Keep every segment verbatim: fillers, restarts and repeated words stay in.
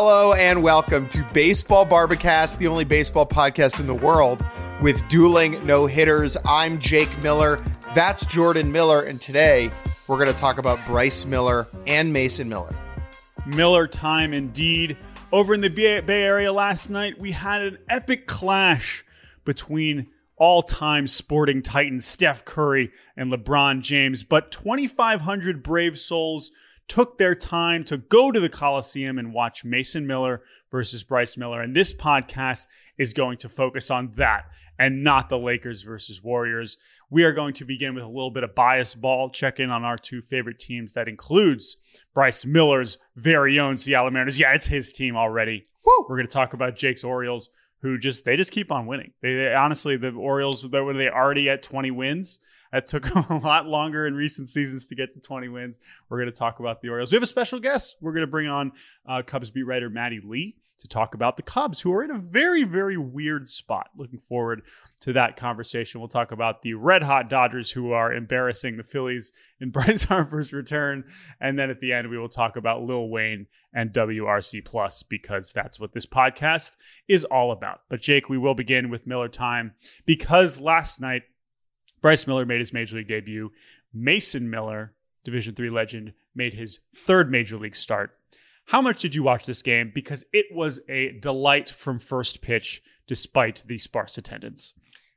Hello and welcome to Baseball Barbacast, the only baseball podcast in the world with dueling no-hitters. I'm Jake Miller. That's Jordan Miller. And today we're going to talk about Bryce Miller and Mason Miller. Miller time indeed. Over in the Bay Area last night, we had an epic clash between all-time sporting titans Steph Curry and LeBron James. But twenty-five hundred brave souls took their time to go to the Coliseum and watch Mason Miller versus Bryce Miller. And this podcast is going to focus on that and not the Lakers versus Warriors. We are going to begin with a little bit of bias ball, check in on our two favorite teams. That includes Bryce Miller's very own Seattle Mariners. Yeah, it's his team already. Woo! We're going to talk about Jake's Orioles, who just, they just keep on winning. They, they honestly, the Orioles, they were they already at twenty wins. That took a lot longer in recent seasons to get to twenty wins. We're going to talk about the Orioles. We have a special guest. We're going to bring on uh, Cubs beat writer Maddie Lee to talk about the Cubs, who are in a very, very weird spot. Looking forward to that conversation. We'll talk about the red-hot Dodgers, who are embarrassing the Phillies in Bryce Harper's return. And then at the end, we will talk about Lil Wayne and W R C Plus, because that's what this podcast is all about. But Jake, we will begin with Miller time, because last night, Bryce Miller made his Major League debut. Mason Miller, Division three legend, made his third Major League start. How much did you watch this game? Because it was a delight from first pitch, despite the sparse attendance.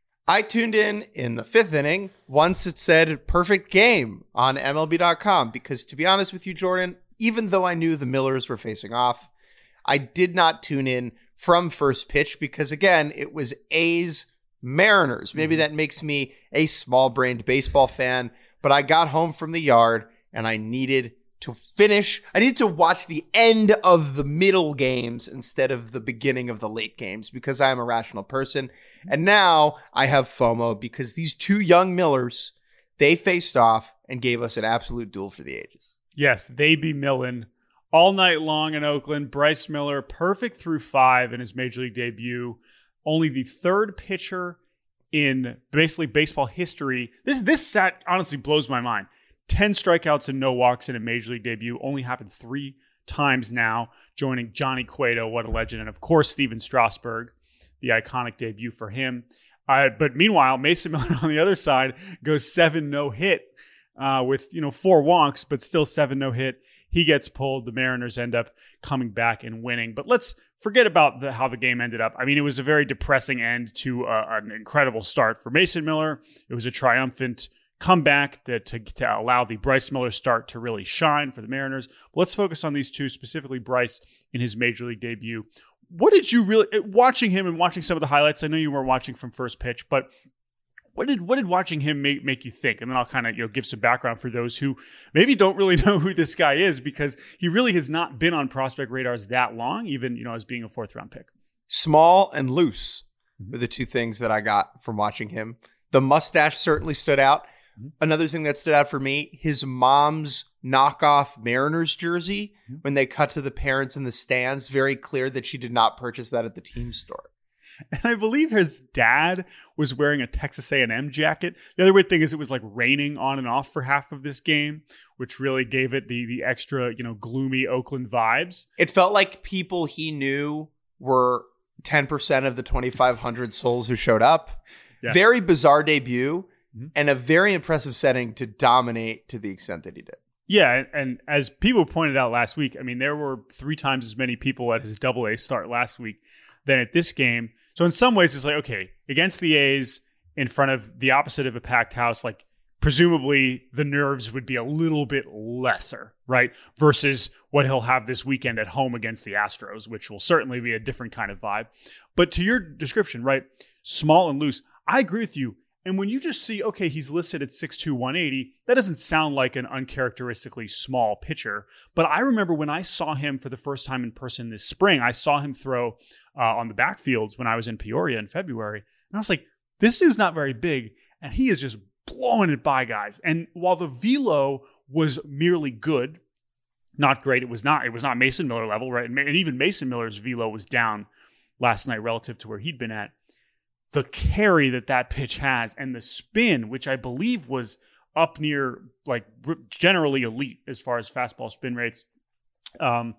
I tuned in in the fifth inning once it said perfect game on M L B dot com, because to be honest with you, Jordan, even though I knew the Millers were facing off, I did not tune in from first pitch because, again, it was A's Mariners. Maybe that makes me a small-brained baseball fan, but I got home from the yard and I needed to finish. I needed to watch the end of the middle games instead of the beginning of the late games, because I am a rational person. And now I have FOMO because these two young Millers, they faced off and gave us an absolute duel for the ages. Yes, they be millin' all night long in Oakland. Bryce Miller, perfect through five in his Major League debut. Only the third pitcher in basically baseball history. This this stat honestly blows my mind. ten strikeouts and no walks in a Major League debut. Only happened three times now, joining Johnny Cueto, what a legend, and of course Steven Strasburg, the iconic debut for him. Uh, but meanwhile, Mason Miller on the other side goes seven no-hit uh, with you know four walks, but still seven no-hit. He gets pulled. The Mariners end up coming back and winning. But let's forget about the, how the game ended up. I mean, it was a very depressing end to uh, an incredible start for Mason Miller. It was a triumphant comeback that, to, to allow the Bryce Miller start to really shine for the Mariners. But let's focus on these two, specifically Bryce in his Major League debut. What did you really, watching him and watching some of the highlights, I know you weren't watching from first pitch, but What did what did watching him make, make you think? And then I'll kind of you know give some background for those who maybe don't really know who this guy is, because he really has not been on prospect radars that long, even you know as being a fourth round pick. Small and loose were the two things that I got from watching him. The mustache certainly stood out. Mm-hmm. Another thing that stood out for me, his mom's knockoff Mariners jersey. Mm-hmm. When they cut to the parents in the stands, very clear that she did not purchase that at the team store. And I believe his dad was wearing a Texas A and M jacket. The other weird thing is it was like raining on and off for half of this game, which really gave it the the extra, you know, gloomy Oakland vibes. It felt like people he knew were ten percent of the twenty-five hundred souls who showed up. Yes. Very bizarre debut mm-hmm. and a very impressive setting to dominate to the extent that he did. Yeah, and, and as people pointed out last week, I mean, there were three times as many people at his double A start last week than at this game. So in some ways, it's like, okay, against the A's in front of the opposite of a packed house, like presumably the nerves would be a little bit lesser, right? Versus what he'll have this weekend at home against the Astros, which will certainly be a different kind of vibe. But to your description, right, small and loose, I agree with you. And when you just see, okay, he's listed at six two, one eighty, that doesn't sound like an uncharacteristically small pitcher. But I remember when I saw him for the first time in person this spring, I saw him throw uh, on the backfields when I was in Peoria in February. And I was like, this dude's not very big, and he is just blowing it by guys. And while the velo was merely good, not great, it was not, it was not Mason Miller level, right? And even Mason Miller's velo was down last night relative to where he'd been at. The carry that that pitch has and the spin, which I believe was up near like generally elite as far as fastball spin rates. Um,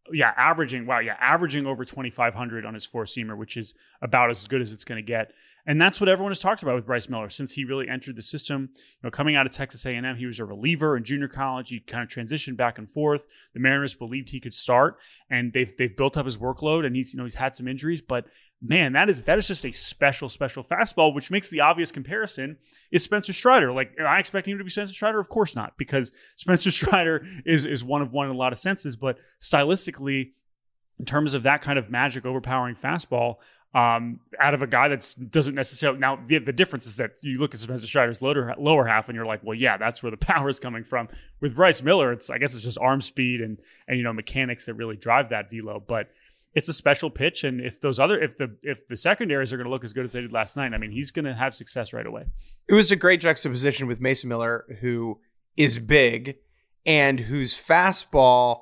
yeah, averaging, wow, yeah, averaging over twenty-five hundred on his four-seamer, which is about as good as it's going to get. And that's what everyone has talked about with Bryce Miller since he really entered the system. You know, coming out of Texas A and M, he was a reliever in junior college. He kind of transitioned back and forth. The Mariners believed he could start, and they've they've built up his workload. And he's you know he's had some injuries, but man, that is that is just a special special fastball. Which makes the obvious comparison is Spencer Strider. Like, am I expecting him to be Spencer Strider? Of course not, because Spencer Strider is is one of one in a lot of senses, but stylistically, in terms of that kind of magic, overpowering fastball. Um, out of a guy that doesn't necessarily now the, the difference is that you look at Spencer Strider's lower, lower half and you're like, well, yeah, that's where the power is coming from. With Bryce Miller, it's I guess it's just arm speed and and you know mechanics that really drive that velo. But it's a special pitch, and if those other if the if the secondaries are going to look as good as they did last night, I mean, he's going to have success right away. It was a great juxtaposition with Mason Miller, who is big and whose fastball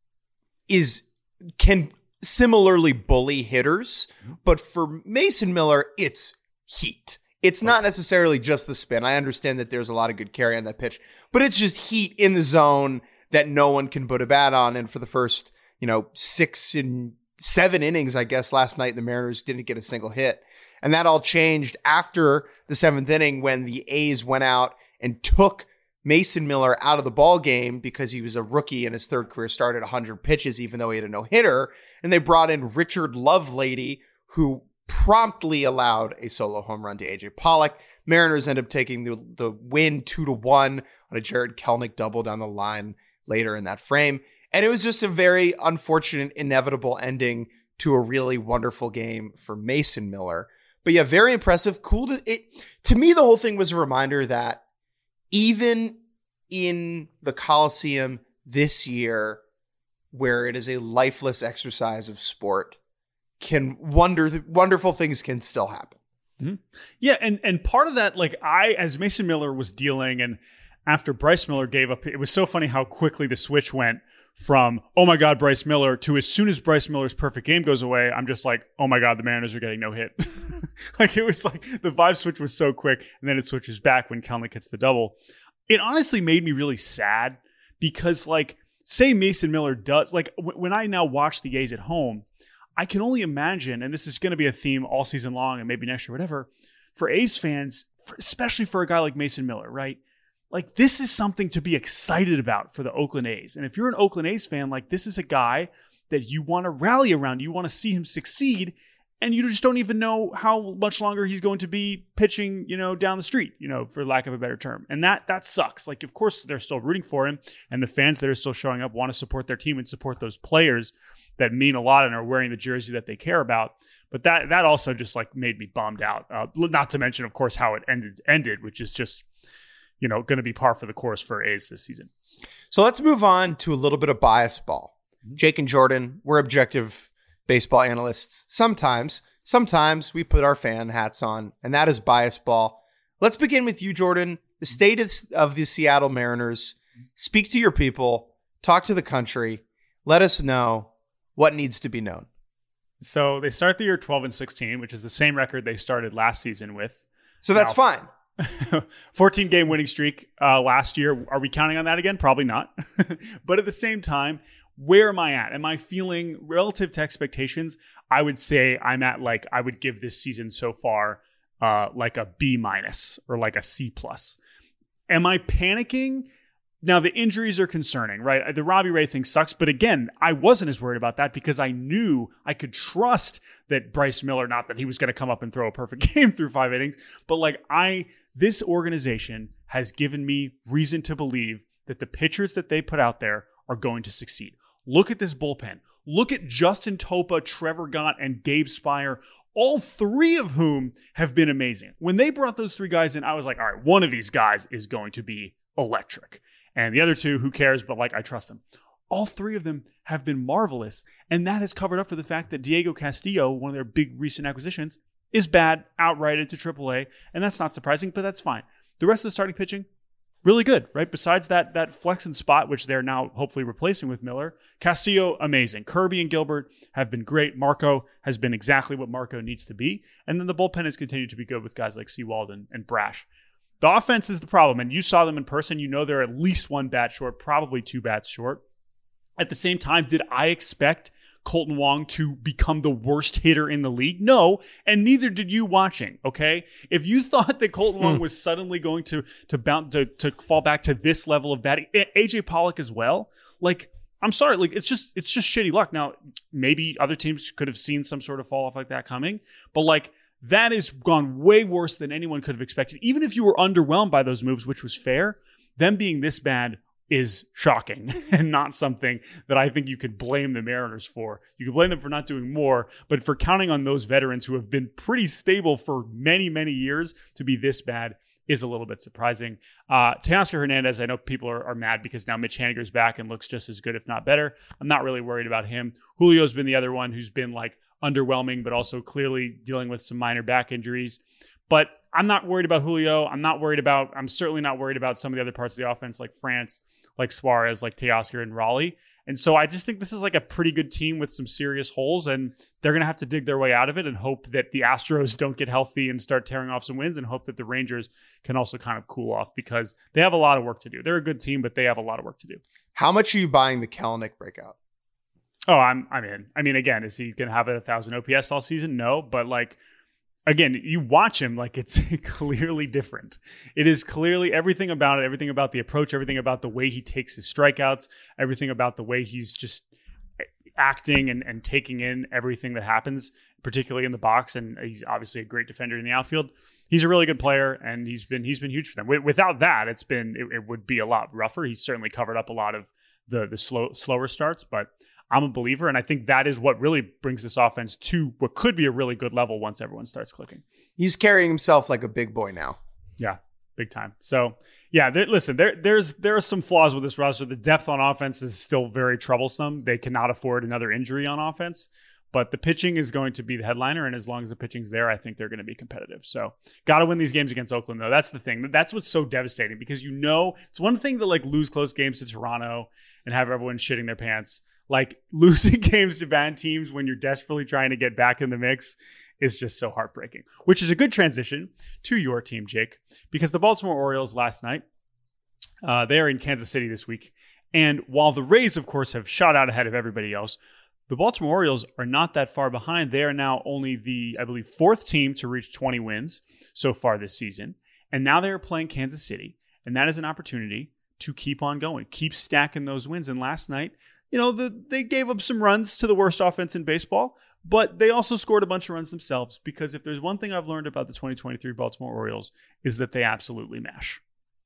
is can. similarly bully hitters, but for Mason Miller, it's heat. It's not necessarily just the spin. I understand that there's a lot of good carry on that pitch, but it's just heat in the zone that no one can put a bat on. And for the first, you know, six and seven innings, I guess last night, the Mariners didn't get a single hit. And that all changed after the seventh inning when the A's went out and took Mason Miller out of the ball game because he was a rookie in his third career start at one hundred pitches, even though he had a no-hitter. And they brought in Richard Lovelady, who promptly allowed a solo home run to A J Pollock. Mariners end up taking the, the win two to one on a Jared Kelenic double down the line later in that frame. And it was just a very unfortunate, inevitable ending to a really wonderful game for Mason Miller. But yeah, very impressive. Cool. To, it, to me, the whole thing was a reminder that even in the Coliseum this year, where it is a lifeless exercise of sport, can wonder wonderful things can still happen. Mm-hmm. Yeah, and and part of that, like I, as Mason Miller was dealing, and after Bryce Miller gave up, it was so funny how quickly the switch went from, oh my God, Bryce Miller, to as soon as Bryce Miller's perfect game goes away, I'm just like, oh my God, the Mariners are getting no hit. Like it was like the vibe switch was so quick, and then it switches back when Kelenic hits the double. It honestly made me really sad because, like, say Mason Miller does, like, w- when I now watch the A's at home, I can only imagine, and this is going to be a theme all season long and maybe next year, whatever, for A's fans, for, especially for a guy like Mason Miller, right? Like, this is something to be excited about for the Oakland A's. And if you're an Oakland A's fan, like, this is a guy that you want to rally around. You want to see him succeed. And you just don't even know how much longer he's going to be pitching, you know, down the street, you know, for lack of a better term. And that that sucks. Like, of course, they're still rooting for him. And the fans that are still showing up want to support their team and support those players that mean a lot and are wearing the jersey that they care about. But that that also just, like, made me bummed out. Uh, not to mention, of course, how it ended, ended, which is just, you know, going to be par for the course for A's this season. So let's move on to a little bit of bias ball. Mm-hmm. Jake and Jordan, we're objective baseball analysts. Sometimes, sometimes we put our fan hats on, and that is bias ball. Let's begin with you, Jordan. The state of the Seattle Mariners. Speak to your people, talk to the country, let us know what needs to be known. So they start the year twelve and sixteen, which is the same record they started last season with. So that's now, fine. fourteen game winning streak uh, last year. Are we counting on that again? Probably not. But at the same time, where am I at? Am I feeling relative to expectations? I would say I'm at, like, I would give this season so far uh, like a B minus or like a C plus. Am I panicking? Now, the injuries are concerning, right? The Robbie Ray thing sucks. But again, I wasn't as worried about that because I knew I could trust that Bryce Miller, not that he was going to come up and throw a perfect game through five innings, but like I, this organization has given me reason to believe that the pitchers that they put out there are going to succeed. Look at this bullpen. Look at Justin Topa, Trevor Gott, and Gabe Spire, all three of whom have been amazing. When they brought those three guys in, I was like, all right, one of these guys is going to be electric. And the other two, who cares? But like, I trust them. All three of them have been marvelous. And that has covered up for the fact that Diego Castillo, one of their big recent acquisitions, is bad, outrighted to triple A. And that's not surprising, but that's fine. The rest of the starting pitching, really good, right? Besides that that flexing spot, which they're now hopefully replacing with Miller. Castillo, amazing. Kirby and Gilbert have been great. Marco has been exactly what Marco needs to be. And then the bullpen has continued to be good with guys like Sewald and, and Brash. The offense is the problem, and you saw them in person. You know they're at least one bat short, probably two bats short. At the same time, did I expect Kolten Wong to become the worst hitter in the league? No, and neither did you watching, okay? If you thought that Kolten Wong mm. was suddenly going to to, bounce, to to fall back to this level of batting, A J Pollock as well, like, I'm sorry, like it's just it's just shitty luck. Now, maybe other teams could have seen some sort of fall off like that coming, but like that has gone way worse than anyone could have expected. Even if you were underwhelmed by those moves, which was fair, them being this bad is shocking and not something that I think you could blame the Mariners for. You could blame them for not doing more, but for counting on those veterans who have been pretty stable for many, many years to be this bad is a little bit surprising. Uh, Teoscar Hernandez, I know people are, are mad because now Mitch Haniger's back and looks just as good, if not better. I'm not really worried about him. Julio's been the other one who's been like underwhelming, but also clearly dealing with some minor back injuries. But I'm not worried about Julio. I'm not worried about, I'm certainly not worried about some of the other parts of the offense like France, like Suarez, like Teoscar and Raleigh. And so I just think this is like a pretty good team with some serious holes, and they're going to have to dig their way out of it and hope that the Astros don't get healthy and start tearing off some wins, and hope that the Rangers can also kind of cool off because they have a lot of work to do. They're a good team, but they have a lot of work to do. How much are you buying the Kelenic breakout? Oh, I'm, I'm in. I mean, again, is he going to have a thousand O P S all season? No, but like, again, you watch him, like it's clearly different. It is clearly everything about it, everything about the approach, everything about the way he takes his strikeouts, everything about the way he's just acting and, and taking in everything that happens, particularly in the box. And he's obviously a great defender in the outfield. He's a really good player, and he's been he's been huge for them. Without that, it's been it, it would be a lot rougher. He's certainly covered up a lot of the the slow slower starts, but I'm a believer, and I think that is what really brings this offense to what could be a really good level once everyone starts clicking. He's carrying himself like a big boy now. Yeah, big time. So, yeah, th- listen, there, there's there are some flaws with this roster. The depth on offense is still very troublesome. They cannot afford another injury on offense, but the pitching is going to be the headliner, and as long as the pitching's there, I think they're going to be competitive. So, got to win these games against Oakland, though. That's the thing. That's what's so devastating, because you know it's one thing to like lose close games to Toronto and have everyone shitting their pants. Like, losing games to bad teams when you're desperately trying to get back in the mix is just so heartbreaking, which is a good transition to your team, Jake, because the Baltimore Orioles last night, uh, they are in Kansas City this week. And while the Rays, of course, have shot out ahead of everybody else, the Baltimore Orioles are not that far behind. They are now only the, I believe, fourth team to reach twenty wins so far this season. And now they are playing Kansas City. And that is an opportunity to keep on going, keep stacking those wins. And last night, you know, the, they gave up some runs to the worst offense in baseball, but they also scored a bunch of runs themselves, because if there's one thing I've learned about the twenty twenty-three Baltimore Orioles is that they absolutely mash.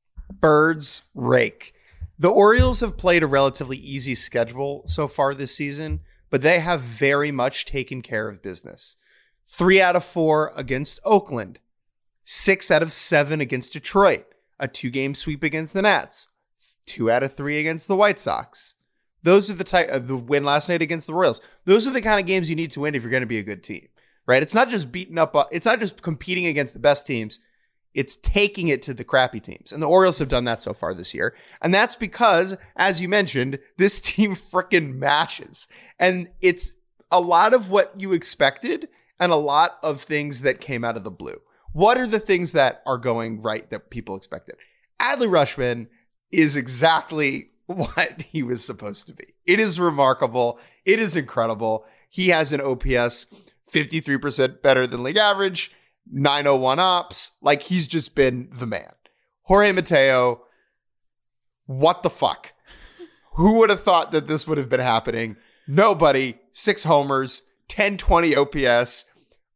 Birds rake. The Orioles have played a relatively easy schedule so far this season, but they have very much taken care of business. Three out of four against Oakland, six out of seven against Detroit, a two-game sweep against the Nats, two out of three against the White Sox. Those are the type of the win last night against the Royals. Those are the kind of games you need to win if you're going to be a good team, right? It's not just beating up. It's not just competing against the best teams. It's taking it to the crappy teams. And the Orioles have done that so far this year. And that's because, as you mentioned, this team frickin' mashes. And it's a lot of what you expected and a lot of things that came out of the blue. What are the things that are going right that people expected? Adley Rutschman is exactly what he was supposed to be. It is remarkable. It is incredible. He has an O P S fifty-three percent better than league average, nine oh one ops. Like, he's just been the man. Jorge Mateo, what the fuck? Who would have thought that this would have been happening? Nobody. Six homers, ten twenty O P S,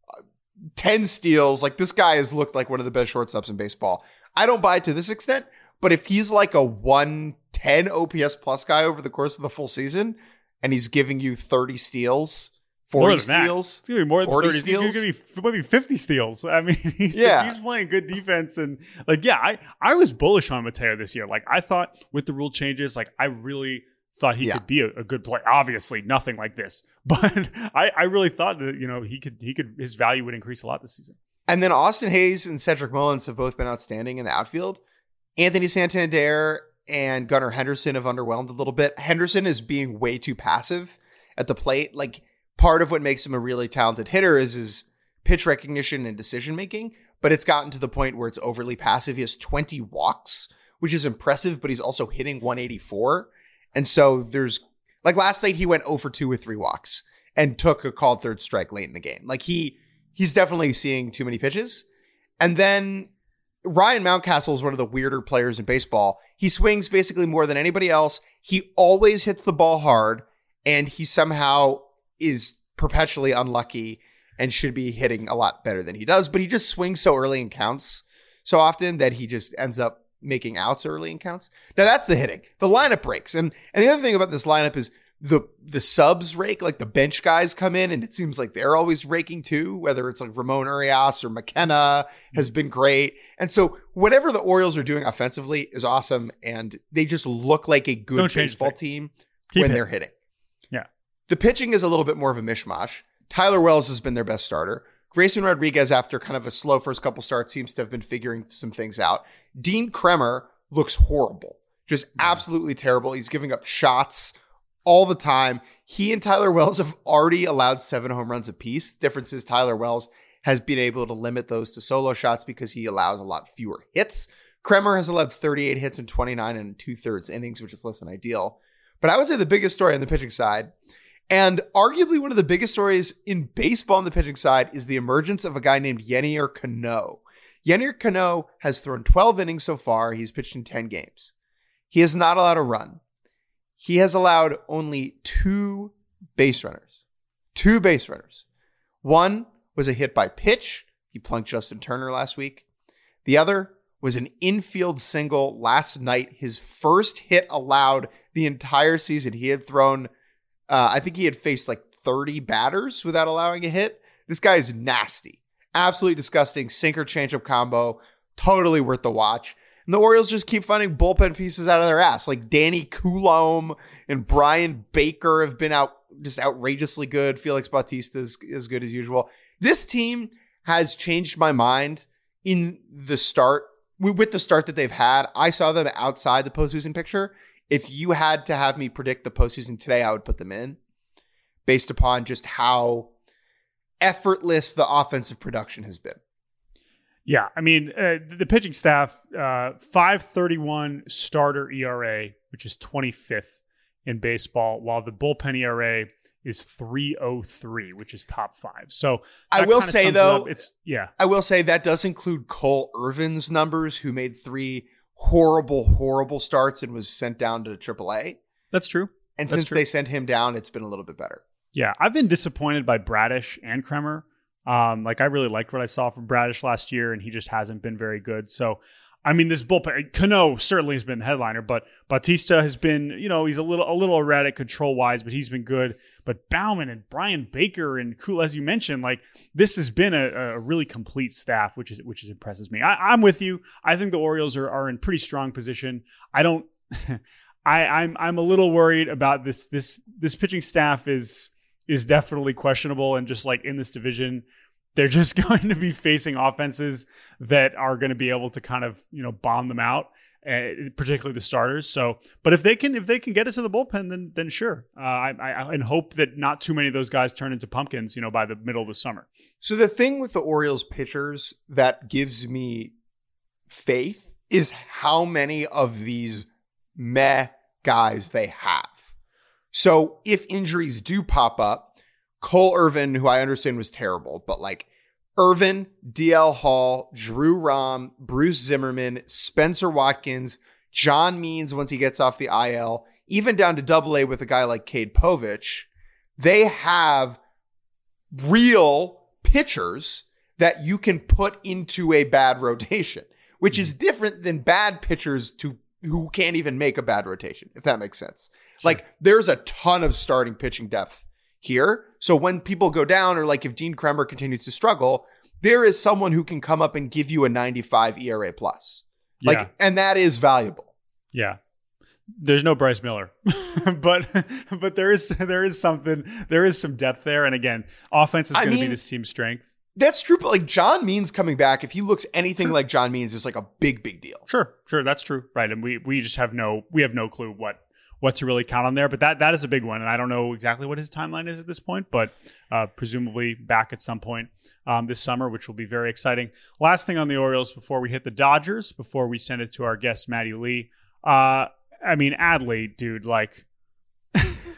ten steals. Like, this guy has looked like one of the best shortstops in baseball. I don't buy it to this extent, but if he's like a one ten O P S plus guy over the course of the full season, and he's giving you thirty steals, forty steals, it's gonna be more than thirty steals. It's gonna be maybe fifty steals. I mean, he's, yeah. he's playing good defense, and like, yeah, I I was bullish on Mateo this year. Like, I thought with the rule changes, like I really thought he yeah. could be a, a good player. Obviously, nothing like this, but I I really thought that, you know, he could he could his value would increase a lot this season. And then Austin Hayes and Cedric Mullins have both been outstanding in the outfield. Anthony Santander and Gunnar Henderson have underwhelmed a little bit. Henderson is being way too passive at the plate. Like, part of what makes him a really talented hitter is his pitch recognition and decision-making, but it's gotten to the point where it's overly passive. He has twenty walks, which is impressive, but he's also hitting one eighty-four. And so there's Like last night, he went zero for two with three walks and took a called third strike late in the game. Like he he's definitely seeing too many pitches. And then Ryan Mountcastle is one of the weirder players in baseball. He swings basically more than anybody else. He always hits the ball hard, and he somehow is perpetually unlucky and should be hitting a lot better than he does. But he just swings so early in counts so often that he just ends up making outs early in counts. Now that's the hitting. The lineup breaks. And and the other thing about this lineup is the the subs rake, like the bench guys come in and it seems like they're always raking too, whether it's like Ramon Urias or McKenna has been great. And so whatever the Orioles are doing offensively is awesome. And they just look like a good baseball team Keep when it. they're hitting. Yeah. The pitching is a little bit more of a mishmash. Tyler Wells has been their best starter. Grayson Rodriguez, after kind of a slow first couple starts, seems to have been figuring some things out. Dean Kremer looks horrible, just absolutely terrible. He's giving up shots all the time. He and Tyler Wells have already allowed seven home runs apiece. Difference is Tyler Wells has been able to limit those to solo shots because he allows a lot fewer hits. Kremer has allowed thirty-eight hits in twenty-nine and two-thirds innings, which is less than ideal. But I would say the biggest story on the pitching side, and arguably one of the biggest stories in baseball on the pitching side, is the emergence of a guy named Yennier Cano. Yennier Cano has thrown twelve innings so far. He's pitched in ten games. He has not allowed a run. He has allowed only two base runners. Two base runners. One was a hit by pitch. He plunked Justin Turner last week. The other was an infield single last night. His first hit allowed the entire season. He had thrown, uh, I think he had faced like thirty batters without allowing a hit. This guy is nasty. Absolutely disgusting. Sinker changeup combo. Totally worth the watch. And the Orioles just keep finding bullpen pieces out of their ass. Like Danny Coulombe and Brian Baker have been out just outrageously good. Felix Bautista is as good as usual. This team has changed my mind in the start, with the start that they've had. I saw them outside the postseason picture. If you had to have me predict the postseason today, I would put them in based upon just how effortless the offensive production has been. Yeah, I mean, uh, the pitching staff, uh, five thirty-one starter E R A, which is twenty-fifth in baseball, while the bullpen E R A is three oh three, which is top five. So I will say, though, it it's yeah, I will say that does include Cole Irvin's numbers, who made three horrible, horrible starts and was sent down to triple A. That's true. And That's since true. they sent him down, it's been a little bit better. Yeah, I've been disappointed by Bradish and Kremer. Um, like I really liked what I saw from Bradish last year, and he just hasn't been very good. So, I mean, this bullpen, Cano certainly has been the headliner, but Bautista has been, you know, he's a little a little erratic control wise, but he's been good. But Bauman and Brian Baker and Cool, as you mentioned, like this has been a, a really complete staff, which is which is impresses me. I, I'm with you. I think the Orioles are are in pretty strong position. I don't. I, I'm I'm a little worried about this this this pitching staff is is definitely questionable, and just like in this division, they're just going to be facing offenses that are going to be able to kind of, you know, bomb them out, uh, particularly the starters. So, but if they can, if they can get it to the bullpen, then, then sure. Uh, I, I, and hope that not too many of those guys turn into pumpkins, you know, by the middle of the summer. So the thing with the Orioles pitchers that gives me faith is how many of these meh guys they have. So if injuries do pop up, Cole Irvin, who I understand was terrible, but like Irvin, D L Hall, Drew Rom, Bruce Zimmerman, Spencer Watkins, John Means once he gets off the I L, even down to double A with a guy like Cade Povich, they have real pitchers that you can put into a bad rotation, which is different than bad pitchers to who can't even make a bad rotation, if that makes sense. Sure. Like there's a ton of starting pitching depth here. So when people go down, or like if Dean Kremer continues to struggle, there is someone who can come up and give you a ninety-five E R A plus. Like, yeah. And that is valuable. Yeah. There's no Bryce Miller, but but there is there is something there is some depth there. And again, offense is going to be this team's strength. That's true, but like John Means coming back, if he looks anything sure. like John Means, is like a big, big deal. Sure, sure, that's true, right? And we we just have no we have no clue what what to really count on there. But that that is a big one, and I don't know exactly what his timeline is at this point, but uh, presumably back at some point um, this summer, which will be very exciting. Last thing on the Orioles before we hit the Dodgers, before we send it to our guest Maddie Lee. Uh, I mean, Adley, dude, like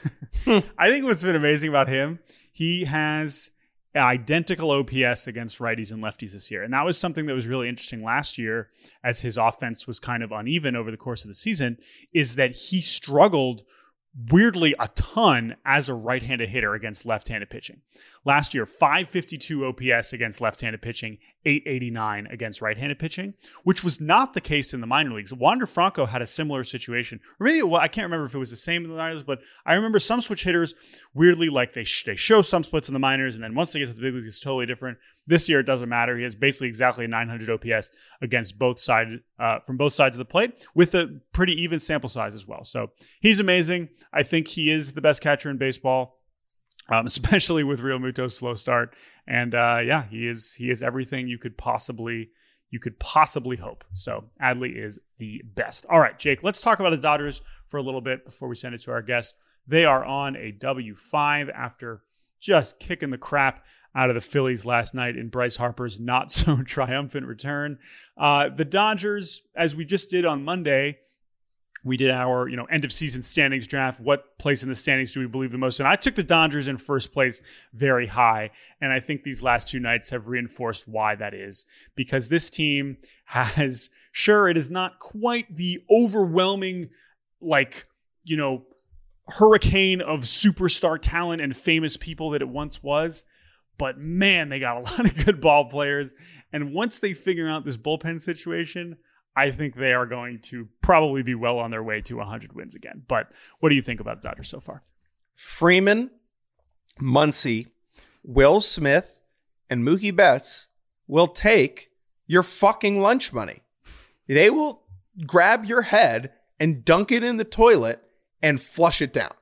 I think what's been amazing about him, he has identical O P S against righties and lefties this year. And that was something that was really interesting last year as his offense was kind of uneven over the course of the season, is that he struggled weirdly a ton as a right-handed hitter against left-handed pitching. Last year, five fifty-two O P S against left-handed pitching, eight eighty-nine against right-handed pitching, which was not the case in the minor leagues. Wander Franco had a similar situation. Or maybe, well, I can't remember if it was the same in the minors, but I remember some switch hitters, weirdly, like they, sh- they show some splits in the minors, and then once they get to the big leagues, it's totally different. This year, it doesn't matter. He has basically exactly a nine hundred O P S against both sides, uh, from both sides of the plate, with a pretty even sample size as well. So he's amazing. I think he is the best catcher in baseball. Um, especially with Real Muto's slow start, and uh, yeah, he is he is everything you could possibly you could possibly hope. So Adley is the best. All right, Jake, let's talk about the Dodgers for a little bit before we send it to our guest. They are on a W five after just kicking the crap out of the Phillies last night in Bryce Harper's not so triumphant return. Uh, the Dodgers, as we just did on Monday, we did our, you know, end of season standings draft. What place in the standings do we believe the most in? I took the Dodgers in first place very high. And I think these last two nights have reinforced why that is. Because this team has, sure, it is not quite the overwhelming, like, you know, hurricane of superstar talent and famous people that it once was. But man, they got a lot of good ball players. And once they figure out this bullpen situation, I think they are going to probably be well on their way to one hundred wins again. But what do you think about the Dodgers so far? Freeman, Muncy, Will Smith, and Mookie Betts will take your fucking lunch money. They will grab your head and dunk it in the toilet and flush it down.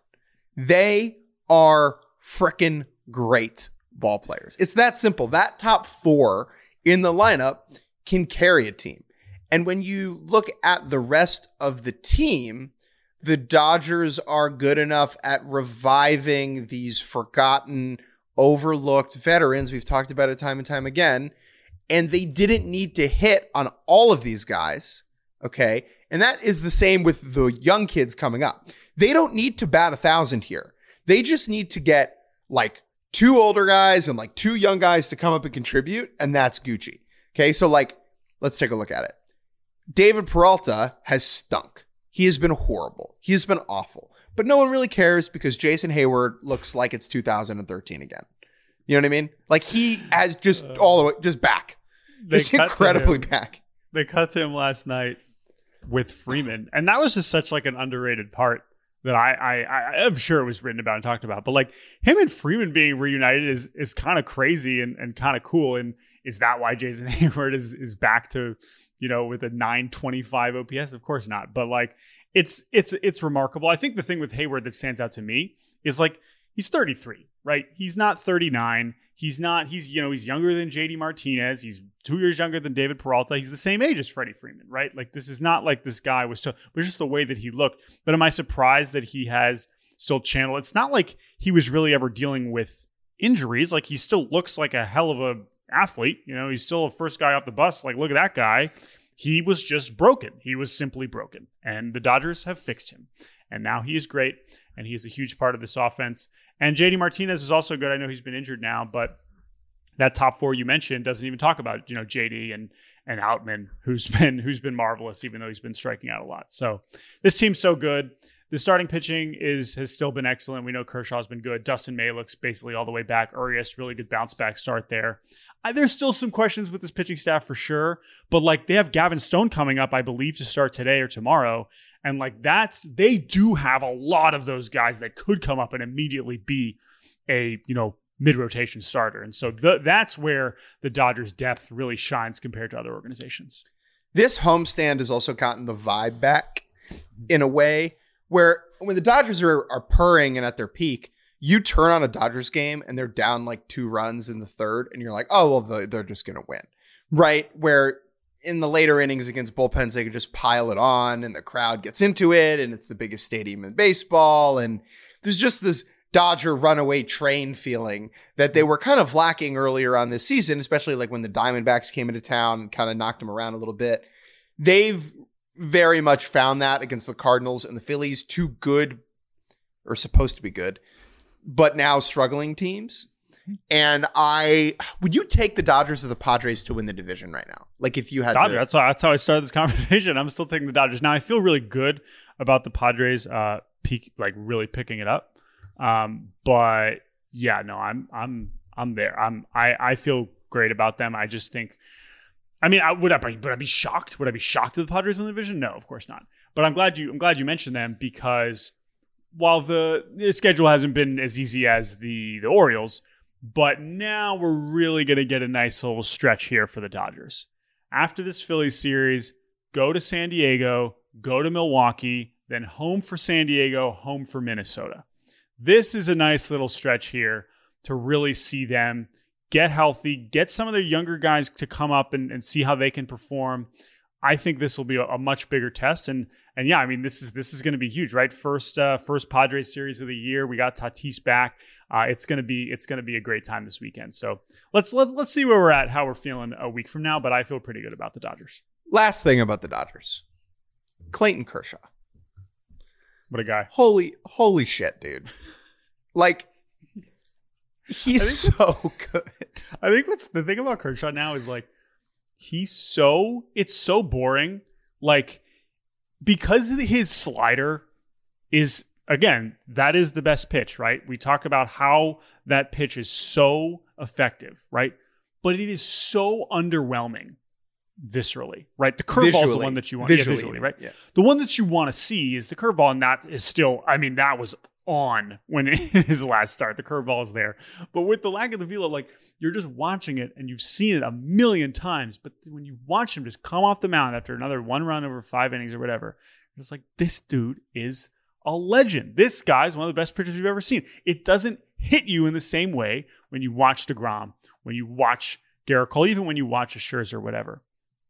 They are frickin' great ball players. It's that simple. That top four in the lineup can carry a team. And when you look at the rest of the team, the Dodgers are good enough at reviving these forgotten, overlooked veterans. We've talked about it time and time again. And they didn't need to hit on all of these guys. Okay. And that is the same with the young kids coming up. They don't need to bat a thousand here. They just need to get like two older guys and like two young guys to come up and contribute. And that's Gucci. Okay. So like, let's take a look at it. David Peralta has stunk. He has been horrible. He has been awful. But no one really cares because Jason Hayward looks like it's two thousand thirteen again. You know what I mean? Like he has just uh, all the way, just back. Just incredibly back. They cut to him last night with Freeman. And that was just such like an underrated part that I, I, I'm sure it was written about and talked about. But like him and Freeman being reunited is is kind of crazy and, and kind of cool. And is that why Jason Hayward is is back to, you know, with a nine twenty-five O P S? Of course not. But like, it's it's it's remarkable. I think the thing with Hayward that stands out to me is like he's thirty-three, right? He's not thirty-nine. He's not. He's you know he's younger than J D Martinez. He's two years younger than David Peralta. He's the same age as Freddie Freeman, right? Like this is not like this guy was. T- but just the way that he looked. But am I surprised that he has still channeled? It's not like he was really ever dealing with injuries. Like he still looks like a hell of a athlete. You know, he's still a first guy off the bus. Like look at that guy. He was just broken. He was simply broken. And the Dodgers have fixed him. And now he is great. And he is a huge part of this offense. And J D Martinez is also good. I know he's been injured now, but that top four you mentioned doesn't even talk about, you know, J D and and Outman, who's been who's been marvelous, even though he's been striking out a lot. So this team's so good. The starting pitching is has still been excellent. We know Kershaw's been good. Dustin May looks basically all the way back. Urias, really good bounce back start there. I, there's still some questions with this pitching staff for sure, but like they have Gavin Stone coming up, I believe, to start today or tomorrow. And like that's, they do have a lot of those guys that could come up and immediately be a, you know, mid-rotation starter. And so the, that's where the Dodgers' depth really shines compared to other organizations. This homestand has also gotten the vibe back in a way where when the Dodgers are, are purring and at their peak, you turn on a Dodgers game and they're down like two runs in the third and you're like, oh, well, they're, they're just going to win. Right? Where in the later innings against bullpens, they could just pile it on and the crowd gets into it and it's the biggest stadium in baseball. And there's just this Dodger runaway train feeling that they were kind of lacking earlier on this season, especially like when the Diamondbacks came into town and kind of knocked them around a little bit. They've very much found that against the Cardinals and the Phillies, two good or supposed to be good, but now struggling teams. And I would you take the Dodgers or the Padres to win the division right now? Like if you had Dodgers, to, that's how that's how I started this conversation. I'm still taking the Dodgers. Now I feel really good about the Padres uh peak like really picking it up. Um, but yeah, no, I'm I'm I'm there. I'm I, I feel great about them. I just think I mean, I, would I be would I be shocked? Would I be shocked if the Padres win the division? No, of course not. But I'm glad you I'm glad you mentioned them because while the, the schedule hasn't been as easy as the the Orioles. But now we're really going to get a nice little stretch here for the Dodgers. After this Phillies series, go to San Diego, go to Milwaukee, then home for San Diego, home for Minnesota. This is a nice little stretch here to really see them get healthy, get some of their younger guys to come up and, and see how they can perform. I think this will be a, a much bigger test. And and yeah, I mean, this is this is going to be huge, right? First uh, first Padres series of the year. We got Tatis back. Uh, it's gonna be it's gonna be a great time this weekend. So let's let's let's see where we're at, how we're feeling a week from now. But I feel pretty good about the Dodgers. Last thing about the Dodgers, Clayton Kershaw. What a guy! Holy holy shit, dude! Like he's so good. I think what's the thing about Kershaw now is like he's so it's so boring. Like because his slider is. Again, that is the best pitch, right? We talk about how that pitch is so effective, right? But it is so underwhelming viscerally, right? The curveball is the one that you want. Visually, yeah, visually right? Yeah. The one that you want to see is the curveball, and that is still, I mean, that was on when in his last start. The curveball is there. But with the lack of the velo, like, you're just watching it, and you've seen it a million times, but when you watch him just come off the mound after another one run over five innings or whatever, it's like, this dude is a legend. This guy's one of the best pitchers we've ever seen. It doesn't hit you in the same way when you watch DeGrom, when you watch Garrett Cole, even when you watch a Scherzer or whatever.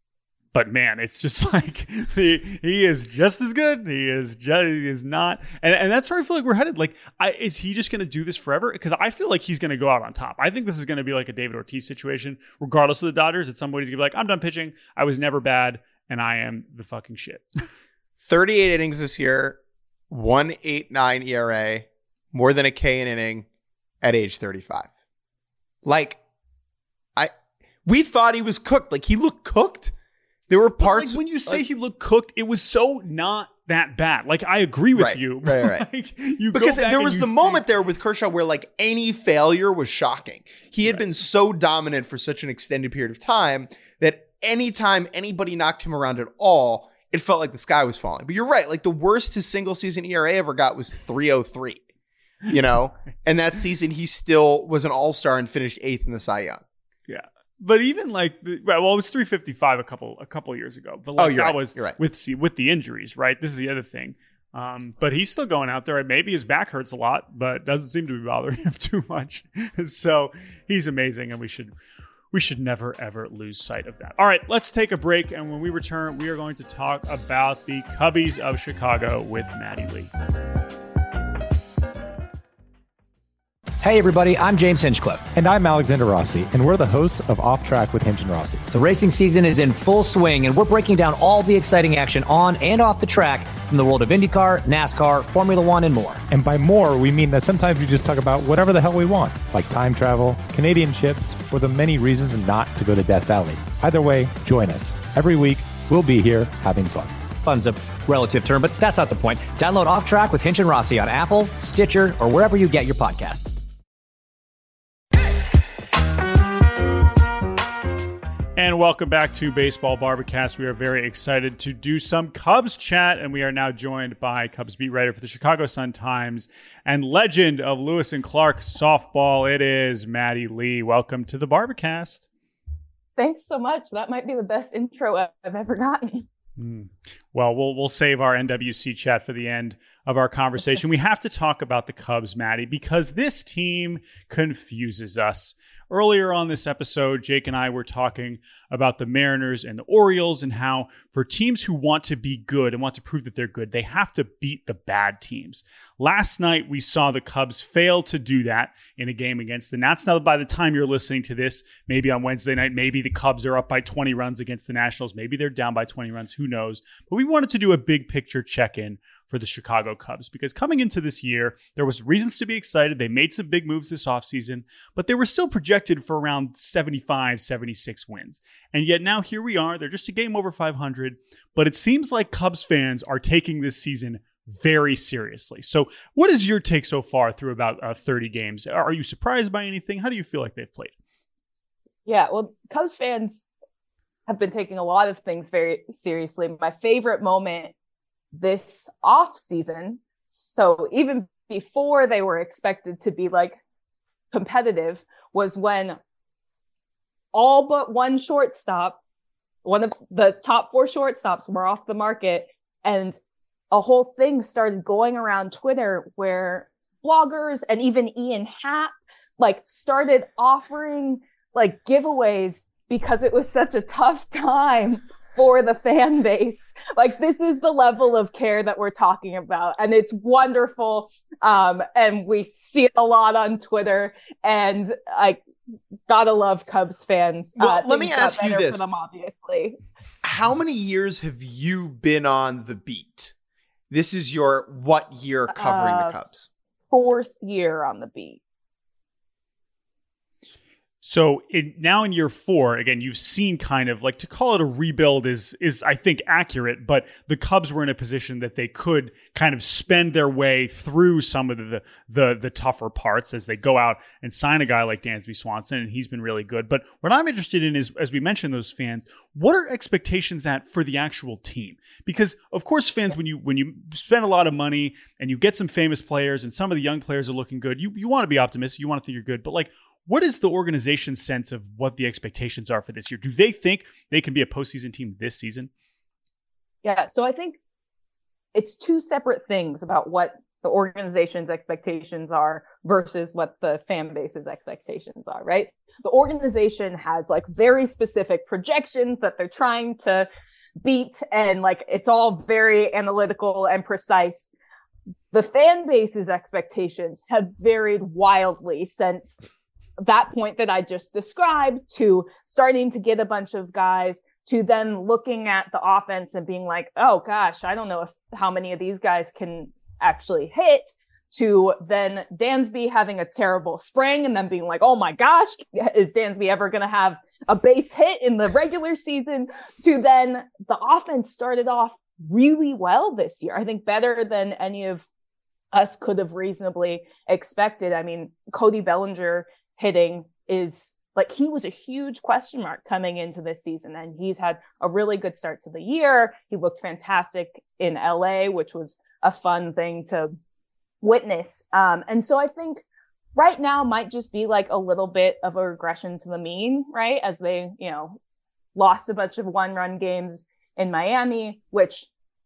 But man, it's just like he, he is just as good. He is just he is not, and, and that's where I feel like we're headed. Like, I, is he just going to do this forever? Because I feel like he's going to go out on top. I think this is going to be like a David Ortiz situation, regardless of the Dodgers. At some point, he's going to be like, I'm done pitching. I was never bad, and I am the fucking shit. thirty-eight innings this year. one point eight nine E R A, more than a K an inning at age thirty-five. Like, I, we thought he was cooked. Like, he looked cooked. There were parts. Like when you say like, he looked cooked, it was so not that bad. Like, I agree with right, you. Right, right. Like, you because there was the think- moment there with Kershaw where, like, any failure was shocking. He had right. been so dominant for such an extended period of time that anytime anybody knocked him around at all, it felt like the sky was falling. But you're right. Like, the worst his single season E R A ever got was three oh three, you know? And that season, he still was an all-star and finished eighth in the Cy Young. Yeah. But even like, the, well, it was three fifty-five a couple a couple years ago. But like, oh, you're that right. was you're right. with with the injuries, right? This is the other thing. Um, but he's still going out there. Maybe his back hurts a lot, but doesn't seem to be bothering him too much. So he's amazing, and we should we should never, ever lose sight of that. All right, let's take a break. And when we return, we are going to talk about the Cubbies of Chicago with Maddie Lee. Hey everybody, I'm James Hinchcliffe. And I'm Alexander Rossi, and we're the hosts of Off Track with Hinch and Rossi. The racing season is in full swing, and we're breaking down all the exciting action on and off the track from the world of IndyCar, NASCAR, Formula One, and more. And by more, we mean that sometimes we just talk about whatever the hell we want, like time travel, Canadian ships, or the many reasons not to go to Death Valley. Either way, join us. Every week, we'll be here having fun. Fun's a relative term, but that's not the point. Download Off Track with Hinch and Rossi on Apple, Stitcher, or wherever you get your podcasts. And welcome back to Baseball Barbacast. We are very excited to do some Cubs chat, and we are now joined by Cubs beat writer for the Chicago Sun-Times and legend of Lewis and Clark softball. It is Maddie Lee. Welcome to the Barbacast. Thanks so much. That might be the best intro I've ever gotten. Mm. Well, we'll we'll save our N W C chat for the end of our conversation. We have to talk about the Cubs, Maddie, because this team confuses us. Earlier on this episode, Jake and I were talking about the Mariners and the Orioles and how for teams who want to be good and want to prove that they're good, they have to beat the bad teams. Last night, we saw the Cubs fail to do that in a game against the Nats. Now, by the time you're listening to this, maybe on Wednesday night, maybe the Cubs are up by twenty runs against the Nationals. Maybe they're down by twenty runs. Who knows? But we wanted to do a big picture check-in for the Chicago Cubs, because coming into this year, there was reasons to be excited. They made some big moves this offseason, but they were still projected for around seventy-five, seventy-six wins. And yet now here we are. They're just a game over five hundred, but it seems like Cubs fans are taking this season very seriously. So what is your take so far through about uh, thirty games? Are you surprised by anything? How do you feel like they've played? Yeah, well, Cubs fans have been taking a lot of things very seriously. My favorite moment this off season, so even before they were expected to be like competitive, was when all but one shortstop, one of the top four shortstops were off the market, and a whole thing started going around Twitter where bloggers and even Ian Happ like started offering like giveaways because it was such a tough time for the fan base. Like, this is the level of care that we're talking about, and it's wonderful. Um, and we see it a lot on Twitter, and I gotta love Cubs fans. Well, uh, let me ask you this: for them, obviously. How many years have you been on the beat? This is your what year covering uh, the Cubs? Fourth year on the beat. So in, now in year four, again, you've seen kind of like, to call it a rebuild is, is I think accurate, but the Cubs were in a position that they could kind of spend their way through some of the, the, the tougher parts as they go out and sign a guy like Dansby Swanson, and he's been really good. But what I'm interested in is, as we mentioned those fans, what are expectations at for the actual team? Because of course, fans, when you, when you spend a lot of money and you get some famous players and some of the young players are looking good, you, you want to be optimistic, you want to think you're good, but like, what is the organization's sense of what the expectations are for this year? Do they think they can be a postseason team this season? Yeah, so I think it's two separate things about what the organization's expectations are versus what the fan base's expectations are, right? The organization has like very specific projections that they're trying to beat, and like it's all very analytical and precise. The fan base's expectations have varied wildly since that point that I just described, to starting to get a bunch of guys, to then looking at the offense and being like, oh gosh, I don't know if how many of these guys can actually hit, to then Dansby having a terrible spring and then being like, oh my gosh, is Dansby ever going to have a base hit in the regular season, to then the offense started off really well this year. I think better than any of us could have reasonably expected. I mean, Cody Bellinger hitting is like, he was a huge question mark coming into this season, and he's had a really good start to the year. He looked fantastic in L A, which was a fun thing to witness. Um, and so I think right now might just be like a little bit of a regression to the mean, right? As they, you know, lost a bunch of one run games in Miami, which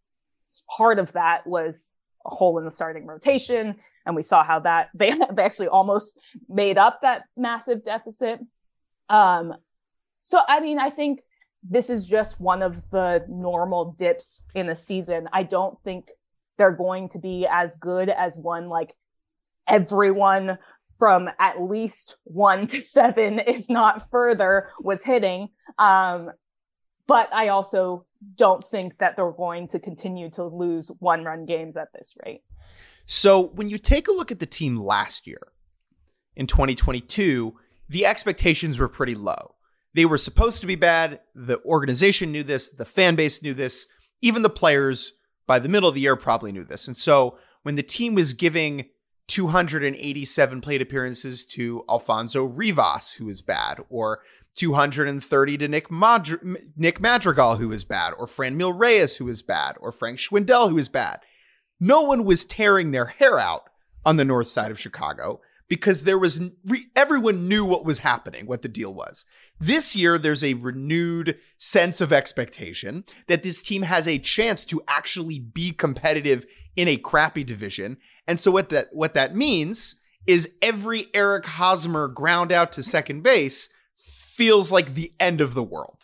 part of that was a hole in the starting rotation. And we saw how that they, they actually almost made up that massive deficit. Um, so, I mean, I think this is just one of the normal dips in a season. I don't think they're going to be as good as one like everyone from at least one to seven, if not further, was hitting. Um, but I also don't think that they're going to continue to lose one run games at this rate. So when you take a look at the team last year in twenty twenty-two, the expectations were pretty low. They were supposed to be bad. The organization knew this. The fan base knew this. Even the players by the middle of the year probably knew this. And so when the team was giving two hundred eighty-seven plate appearances to Alfonso Rivas, who is bad, or two hundred thirty to Nick, Madri- Nick Madrigal, who is bad, or Franmil Reyes, who is bad, or Frank Schwindel, who is bad, no one was tearing their hair out on the north side of Chicago, because there was re- everyone knew what was happening, what the deal was. This year, there's a renewed sense of expectation that this team has a chance to actually be competitive in a crappy division. And so what that what that means is every Eric Hosmer ground out to second base feels like the end of the world.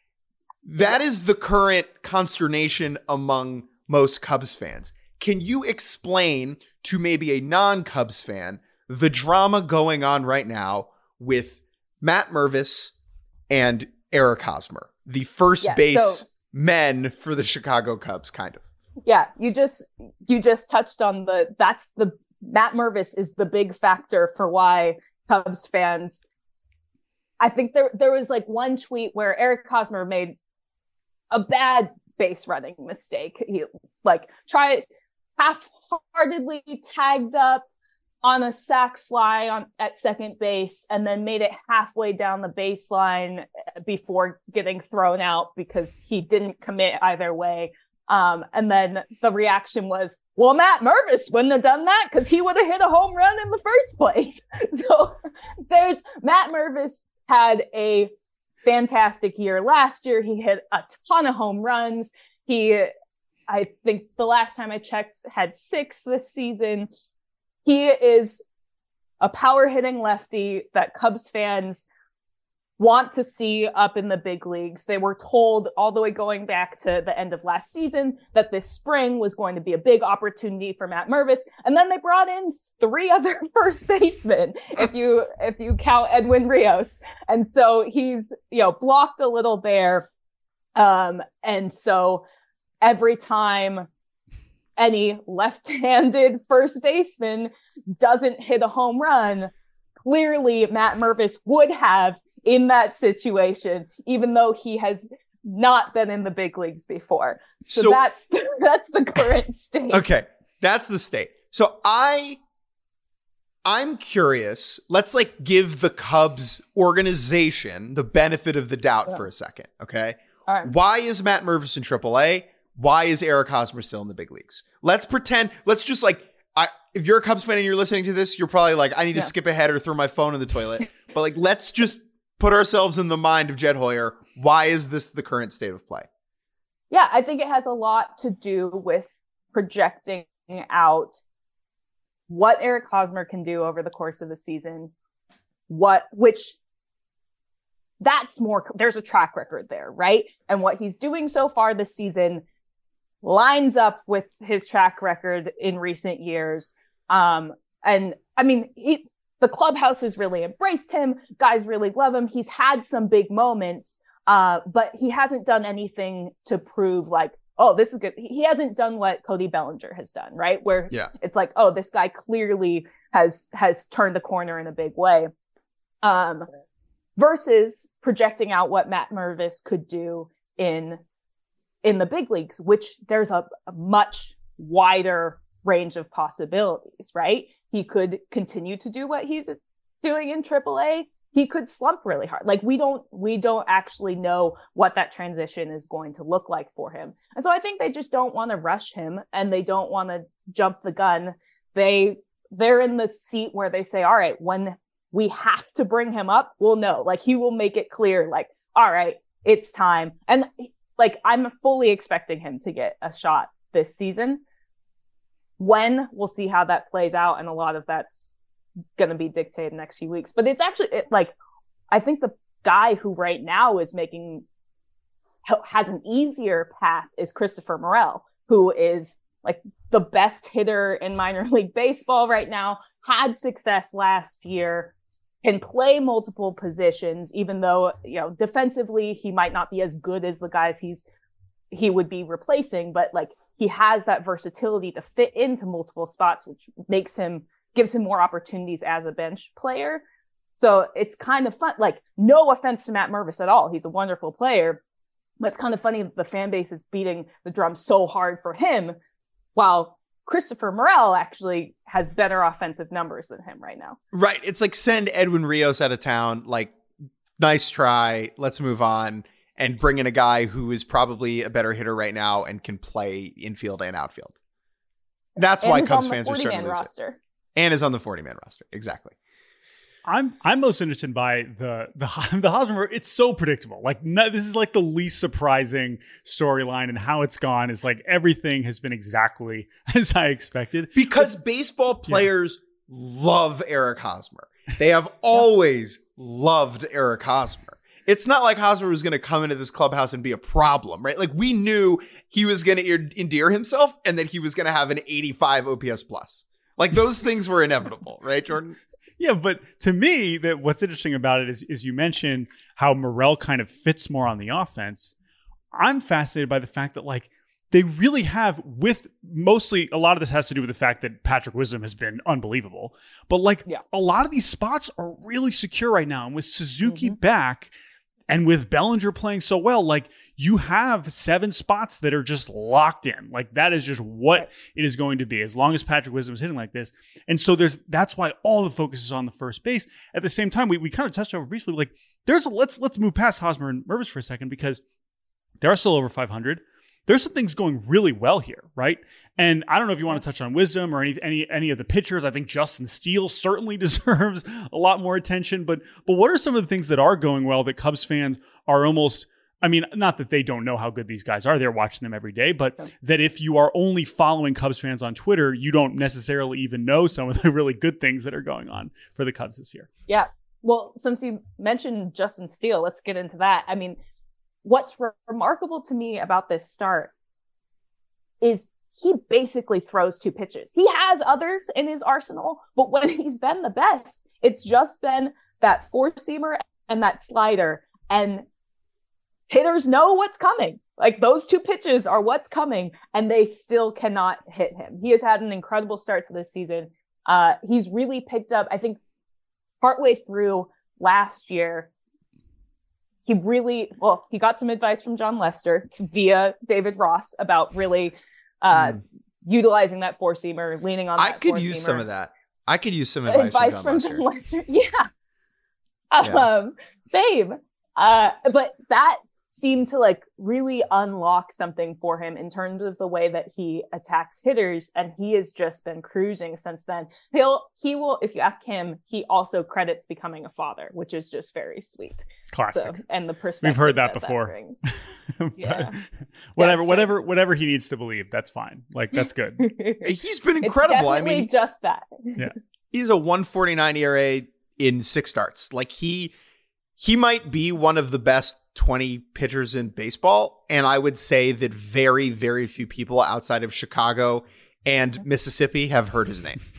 That is the current consternation among most Cubs fans. Can you explain to maybe a non-Cubs fan the drama going on right now with Matt Mervis and Eric Hosmer, the first yeah, base so, men for the Chicago Cubs, kind of? Yeah, you just you just touched on the that's the Matt Mervis is the big factor for why Cubs fans. I think there there was like one tweet where Eric Hosmer made a bad base running mistake. He like tried half-heartedly tagged up on a sac fly on at second base and then made it halfway down the baseline before getting thrown out because he didn't commit either way. Um, and then the reaction was, well, Matt Mervis wouldn't have done that because he would have hit a home run in the first place. So there's Matt Mervis had a fantastic year last year. He hit a ton of home runs. He, I think the last time I checked, had six this season. He is a power hitting lefty that Cubs fans want to see up in the big leagues. They were told all the way going back to the end of last season that this spring was going to be a big opportunity for Matt Mervis. And then they brought in three other first basemen, if you, if you count Edwin Rios. And so he's, you know, blocked a little there. Um, and so every time any left-handed first baseman doesn't hit a home run, clearly Matt Mervis would have in that situation, even though he has not been in the big leagues before. So, so that's the, that's the current state. Okay, that's the state. So I, I'm curious. Let's like give the Cubs organization the benefit of the doubt yeah. for a second. Okay, all right. Why is Matt Mervis in triple A? Why is Eric Hosmer still in the big leagues? Let's pretend. Let's just like. I, if you're a Cubs fan and you're listening to this, you're probably like, I need to yeah. skip ahead or throw my phone in the toilet. But like, let's just put ourselves in the mind of Jed Hoyer. Why is this the current state of play? Yeah, I think it has a lot to do with projecting out what Eric Hosmer can do over the course of the season. What, which that's more, there's a track record there, right? And what he's doing so far this season lines up with his track record in recent years. Um, and I mean, he, the clubhouse has really embraced him. Guys really love him. He's had some big moments, uh, but he hasn't done anything to prove like, oh, this is good. He hasn't done what Cody Bellinger has done, right? Where yeah. it's like, oh, this guy clearly has, has turned the corner in a big way. Um, versus projecting out what Matt Mervis could do in in the big leagues, which there's a, a much wider range of possibilities, right? He could continue to do what he's doing in triple A. He could slump really hard. Like we don't, we don't actually know what that transition is going to look like for him. And so I think they just don't want to rush him and they don't want to jump the gun. They, they're in the seat where they say, all right, when we have to bring him up, we'll know. Like he will make it clear, like, all right, it's time. And like, I'm fully expecting him to get a shot this season. When, we'll see how that plays out. And a lot of that's going to be dictated in the next few weeks. But it's actually it, like, I think the guy who right now is making, has an easier path is Christopher Morel, who is like the best hitter in minor league baseball right now, had success last year, can play multiple positions, even though, you know, defensively, he might not be as good as the guys he's, he would be replacing, but like he has that versatility to fit into multiple spots, which makes him, gives him more opportunities as a bench player. So it's kind of fun. Like, no offense to Matt Mervis at all. He's a wonderful player, but it's kind of funny that the fan base is beating the drum so hard for him, while Christopher Morel actually has better offensive numbers than him right now. Right. It's like send Edwin Rios out of town. Like, nice try. Let's move on. And bring in a guy who is probably a better hitter right now and can play infield and outfield. That's and why Cubs fans are starting to lose roster. It. And is on the forty-man roster. Exactly. I'm I'm most interested by the the the Hosmer. It's so predictable. Like no, this is like the least surprising storyline, and how it's gone is like everything has been exactly as I expected. Because but, baseball players yeah. love Eric Hosmer. They have always loved Eric Hosmer. It's not like Hosmer was going to come into this clubhouse and be a problem, right? Like we knew he was going to endear himself and that he was going to have an eighty-five O P S plus. Like those things were inevitable, right, Jordan? Yeah, but to me, that what's interesting about it is, is you mentioned how Morel kind of fits more on the offense. I'm fascinated by the fact that like they really have, with mostly a lot of this has to do with the fact that Patrick Wisdom has been unbelievable. But like yeah. a lot of these spots are really secure right now. And with Suzuki mm-hmm. back and with Bellinger playing so well, like you have seven spots that are just locked in. Like that is just what right. it is going to be as long as Patrick Wisdom is hitting like this. And so there's that's why all the focus is on the first base. At the same time, we, we kind of touched over briefly, like there's a, let's let's move past Hosmer and Mervis for a second because they're still over five hundred. There's some things going really well here, right? And I don't know if you want to touch on Wisdom or any any any of the pitchers. I think Justin Steele certainly deserves a lot more attention. But but what are some of the things that are going well that Cubs fans are almost, I mean, not that they don't know how good these guys are. They're watching them every day. But that if you are only following Cubs fans on Twitter, you don't necessarily even know some of the really good things that are going on for the Cubs this year. Yeah. Well, since you mentioned Justin Steele, let's get into that. I mean, what's re- remarkable to me about this start is he basically throws two pitches. He has others in his arsenal, but when he's been the best, it's just been that four-seamer and that slider. And hitters know what's coming. Like those two pitches are what's coming, and they still cannot hit him. He has had an incredible start to this season. Uh, he's really picked up, I think, partway through last year, he really, well, he got some advice from John Lester via David Ross about really uh, mm. utilizing that four-seamer, leaning on that I could four-seamer. use some of that. I could use some advice, advice from, John, from Lester. John Lester. Yeah. yeah. Um, same. Uh, but that seemed to like really unlock something for him in terms of the way that he attacks hitters, and he has just been cruising since then. He'll he will, if you ask him, he also credits becoming a father, which is just very sweet. Classic. So, and the perspective we've heard that, that before. That yeah. whatever, yeah, whatever, whatever he needs to believe, that's fine. Like that's good. He's been incredible. It's I mean, just that. Yeah, he's a one forty-nine E R A in six starts. Like he. He might be one of the best twenty pitchers in baseball, and I would say that very, very few people outside of Chicago and Mississippi have heard his name.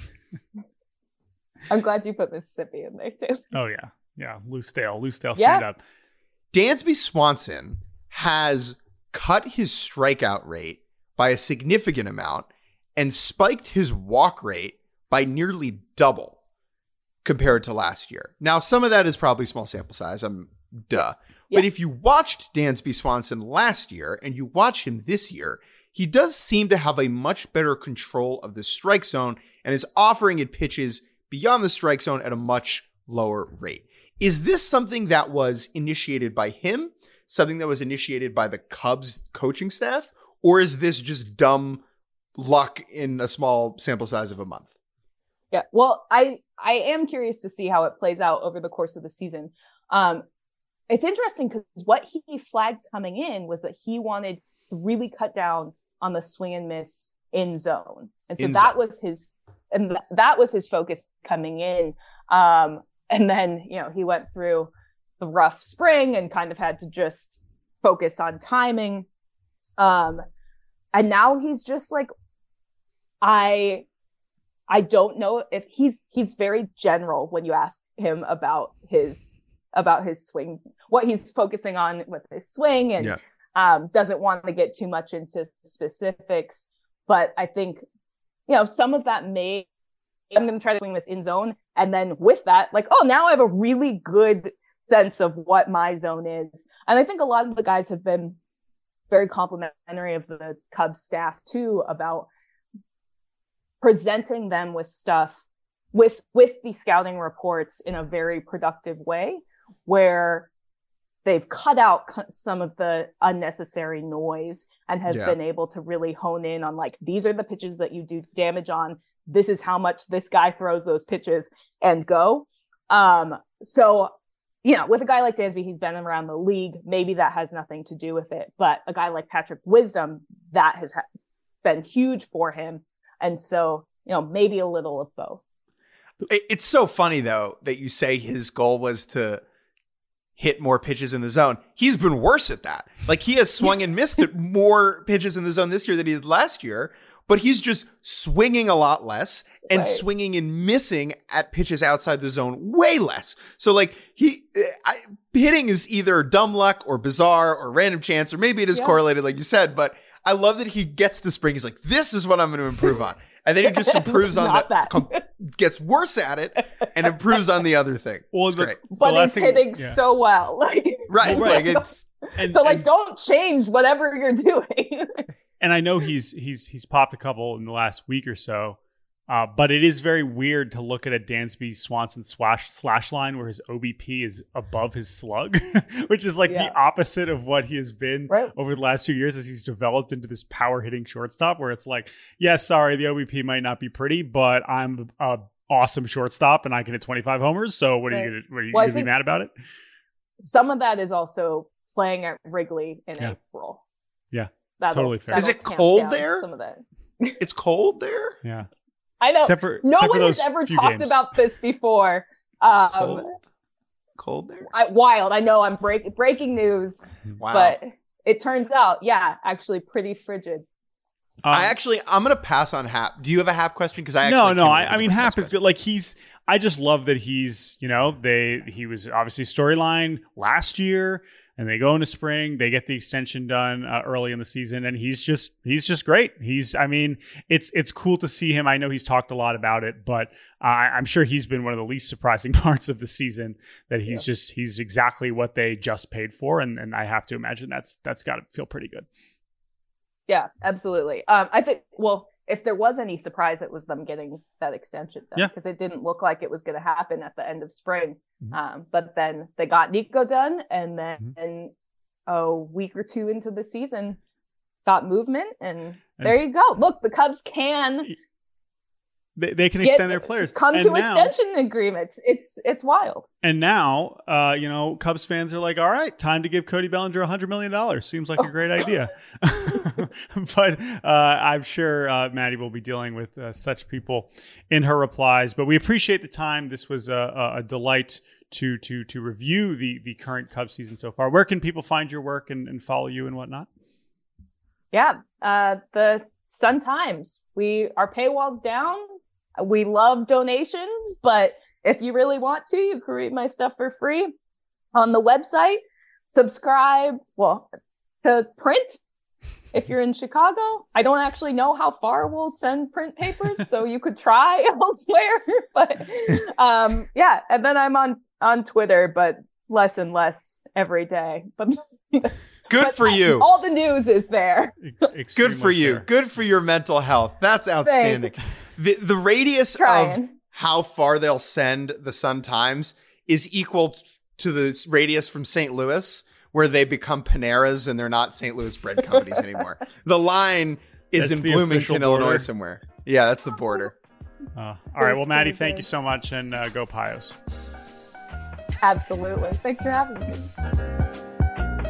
I'm glad you put Mississippi in there, too. Oh, yeah. Yeah, Loose Dale. Loose Dale, yeah. stand up. Dansby Swanson has cut his strikeout rate by a significant amount and spiked his walk rate by nearly double compared to last year. Now, some of that is probably small sample size. I'm duh. Yes. But if you watched Dansby Swanson last year and you watch him this year, he does seem to have a much better control of the strike zone and is offering it pitches beyond the strike zone at a much lower rate. Is this something that was initiated by him, something that was initiated by the Cubs coaching staff, or is this just dumb luck in a small sample size of a month? Yeah, well, I I am curious to see how it plays out over the course of the season. Um, it's interesting because what he flagged coming in was that he wanted to really cut down on the swing and miss in zone, and so in that zone. was his and th- that was his focus coming in. Um, and then you know he went through the rough spring and kind of had to just focus on timing. Um, and now he's just like, I. I don't know if he's he's very general when you ask him about his about his swing, what he's focusing on with his swing, and yeah. um, doesn't want to get too much into specifics. But I think, you know, some of that may, I'm going to try to swing this in zone. And then with that, like, oh, now I have a really good sense of what my zone is. And I think a lot of the guys have been very complimentary of the Cubs staff too, about presenting them with stuff with with the scouting reports in a very productive way, where they've cut out some of the unnecessary noise and have yeah. been able to really hone in on, like, these are the pitches that you do damage on. This is how much this guy throws those pitches, and go. Um, so, you know, with a guy like Dansby, he's been around the league. Maybe that has nothing to do with it. But a guy like Patrick Wisdom, that has ha- been huge for him. And so, you know, maybe a little of both. It's so funny, though, that you say his goal was to hit more pitches in the zone. He's been worse at that. Like, he has swung and missed at more pitches in the zone this year than he did last year, but he's just swinging a lot less and right. swinging and missing at pitches outside the zone way less. So, like, he I, hitting is either dumb luck or bizarre or random chance, or maybe it is yeah. correlated, like you said, but I love that he gets to spring. He's like, this is what I'm going to improve on. And then he just improves on Not that, that. com- gets worse at it and improves on the other thing. Well, It's the- great. But last he's thing- hitting yeah. so well. Like, Right. Well, right. Like it's, And, so like, and, don't change whatever you're doing. and I know he's he's he's popped a couple in the last week or so. Uh, but it is very weird to look at a Dansby Swanson slash slash line where his O B P is above his slug, which is like Yeah. the opposite of what he has been Right. over the last two years as he's developed into this power hitting shortstop where it's like, yeah, sorry, the O B P might not be pretty, but I'm a awesome shortstop and I can hit twenty-five homers. So what are Right. you gonna, what are you Well, I gonna be think- mad about it? Some of that is also playing at Wrigley in Yeah. April. Yeah, That'll- totally fair. Is that'll it tamp cold down there? Some of that. it's cold there. Yeah. I know. Except for no except for one has those ever few talked games. about this before. It's Um, cold. Cold there. I, wild. I know I'm break, breaking news, Wow. but it turns out, yeah, actually pretty frigid. Um, I actually, I'm going to pass on Hap. Do you have a Hap question? Because I actually no, no. came up I, with I a mean, different Hap is question. good. Like he's. I just love that he's. You know, they. He was obviously storyline last year, and they go into spring. They get the extension done uh, early in the season, and he's just. He's just great. He's. I mean, it's it's cool to see him. I know he's talked a lot about it, but uh, I'm sure he's been one of the least surprising parts of the season. That he's Yeah. just. He's exactly what they just paid for, and and I have to imagine that's that's got to feel pretty good. Yeah, absolutely. Um, I think, well, if there was any surprise, it was them getting that extension done Yeah. because it didn't look like it was going to happen at the end of spring. Mhm. Um, but then they got Nico done, and then Mhm. a week or two into the season, got movement, and, And- there you go. Look, the Cubs can They, they can get- extend their players. come And to now- extension agreements. It's it's wild. And now, uh, you know, Cubs fans are like, all right, time to give Cody Bellinger one hundred million dollars. Seems like a Oh, great God. idea. But uh, I'm sure uh, Maddie will be dealing with uh, such people in her replies. But we appreciate the time. This was a, a, a delight to to to review the the current Cubs season so far. Where can people find your work and, and follow you and whatnot? Yeah, uh, the Sun Times. We our paywall's down. We love donations, but if you really want to, you can read my stuff for free on the website. Subscribe, well, to print if you're in Chicago. I don't actually know how far we'll send print papers, so you could try elsewhere. But um, yeah, and then I'm on on Twitter, but less and less every day. But Good but for you. All the news is there. Good for Extremely you. fair. Good for your mental health. That's outstanding. Thanks. The the radius of Trying. how far they'll send the Sun Times is equal t- to the radius from Saint Louis, where they become Paneras and they're not Saint Louis bread companies anymore. The line is That's in the Bloomington, official Illinois border. somewhere. Yeah, that's the border. Uh, all right. Well, Thanks, Maddie, Susan. thank you so much, and uh, go Pios. Absolutely. Thanks for having me.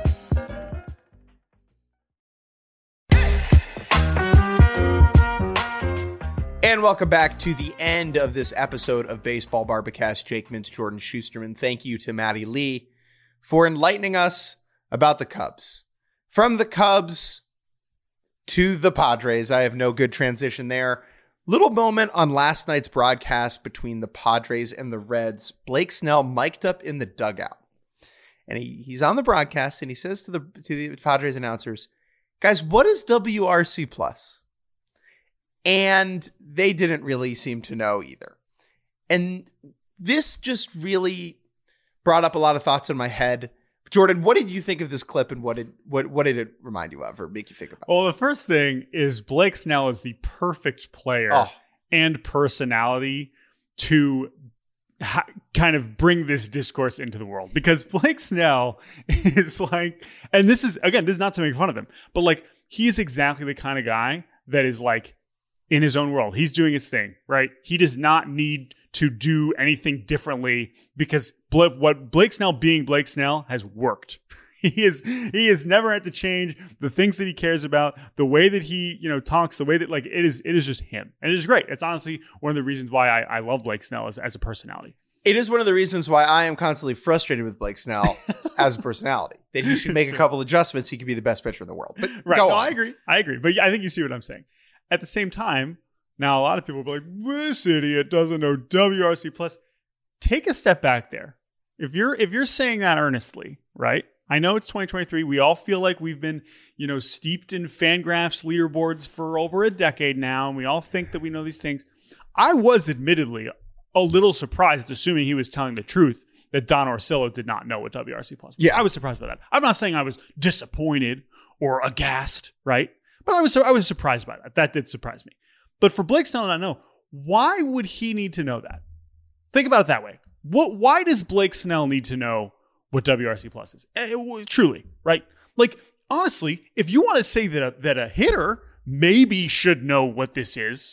And welcome back to the end of this episode of Baseball Barbacast. Jake Mintz, Jordan Schusterman. Thank you to Maddie Lee for enlightening us about the Cubs. From the Cubs to the Padres. I have no good transition there. Little moment on last night's broadcast between the Padres and the Reds. Blake Snell mic'd up in the dugout. And he, he's on the broadcast and he says to the to the Padres announcers, guys, what is W R C plus? And they didn't really seem to know either. And this just really brought up a lot of thoughts in my head. Jordan, what did you think of this clip, and what did what what did it remind you of or make you think about? Well, the first thing is Blake Snell is the perfect player Oh. and personality to ha- kind of bring this discourse into the world, because Blake Snell is like, and this is, again, this is not to make fun of him, but like, he's exactly the kind of guy that is like in his own world. He's doing his thing, right? He does not need to do anything differently because Bla- what Blake Snell being Blake Snell has worked. He is he has never had to change the things that he cares about, the way that he, you know, talks, the way that, like, it is it is just him. And it is great. It's honestly one of the reasons why I, I love Blake Snell as, as a personality. It is one of the reasons why I am constantly frustrated with Blake Snell as a personality. That he should make a couple adjustments. He could be the best pitcher in the world. But Right. go No, on. I agree. I agree. But I think you see what I'm saying. At the same time, now a lot of people will be like, this idiot doesn't know W R C plus. Take a step back there. If you're if you're saying that earnestly, right? I know it's twenty twenty-three. We all feel like we've been, you know, steeped in Fangraphs leaderboards for over a decade now, and we all think that we know these things. I was admittedly a little surprised, assuming he was telling the truth, that Don Orsillo did not know what W R C Plus was. Yeah. I was surprised by that. I'm not saying I was disappointed or aghast, right? But I was I was surprised by that. That did surprise me. But for Blake Snell to not know, why would he need to know that? Think about it that way. What? Why does Blake Snell need to know what W R C Plus is? Eh, truly, right? Like, honestly, if you want to say that a, that a hitter maybe should know what this is,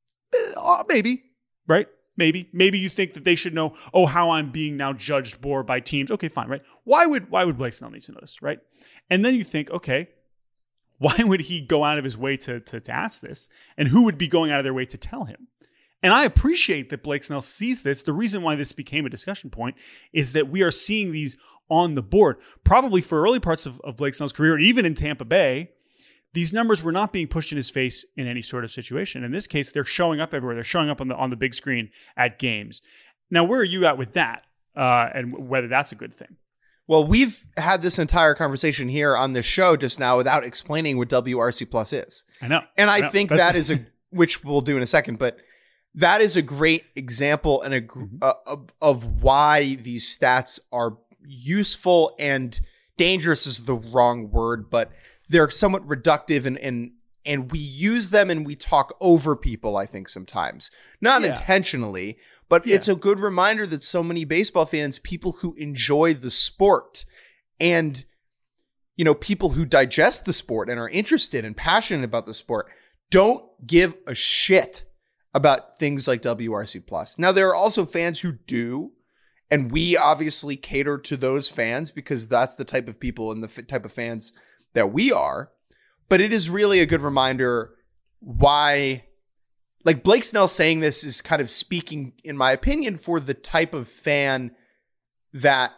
uh, maybe, right? Maybe. Maybe you think that they should know, oh, how I'm being now judged more by teams. Okay, fine, right? Why would why would Blake Snell need to know this, right? And then you think, okay, why would he go out of his way to, to, to ask this? And who would be going out of their way to tell him? And I appreciate that Blake Snell sees this. The reason why this became a discussion point is that we are seeing these on the board. Probably for early parts of, of Blake Snell's career, even in Tampa Bay, these numbers were not being pushed in his face in any sort of situation. In this case, they're showing up everywhere. They're showing up on the on the big screen at games. Now, where are you at with that, uh, and whether that's a good thing? Well, we've had this entire conversation here on this show just now without explaining what W R C Plus is. I know. And I, I know. think That's that is a, which we'll do in a second, but that is a great example and a Mm-hmm. uh, of, of why these stats are useful, and dangerous is the wrong word, but they're somewhat reductive, and and and we use them and we talk over people, I think, sometimes. Not Yeah. intentionally, but Yeah. it's a good reminder that so many baseball fans, people who enjoy the sport, and you know, people who digest the sport and are interested and passionate about the sport, don't give a shit about things like W R C Plus. Now, there are also fans who do, and we obviously cater to those fans because that's the type of people and the f- type of fans that we are. But it is really a good reminder why, like, Blake Snell saying this is kind of speaking, in my opinion, for the type of fan that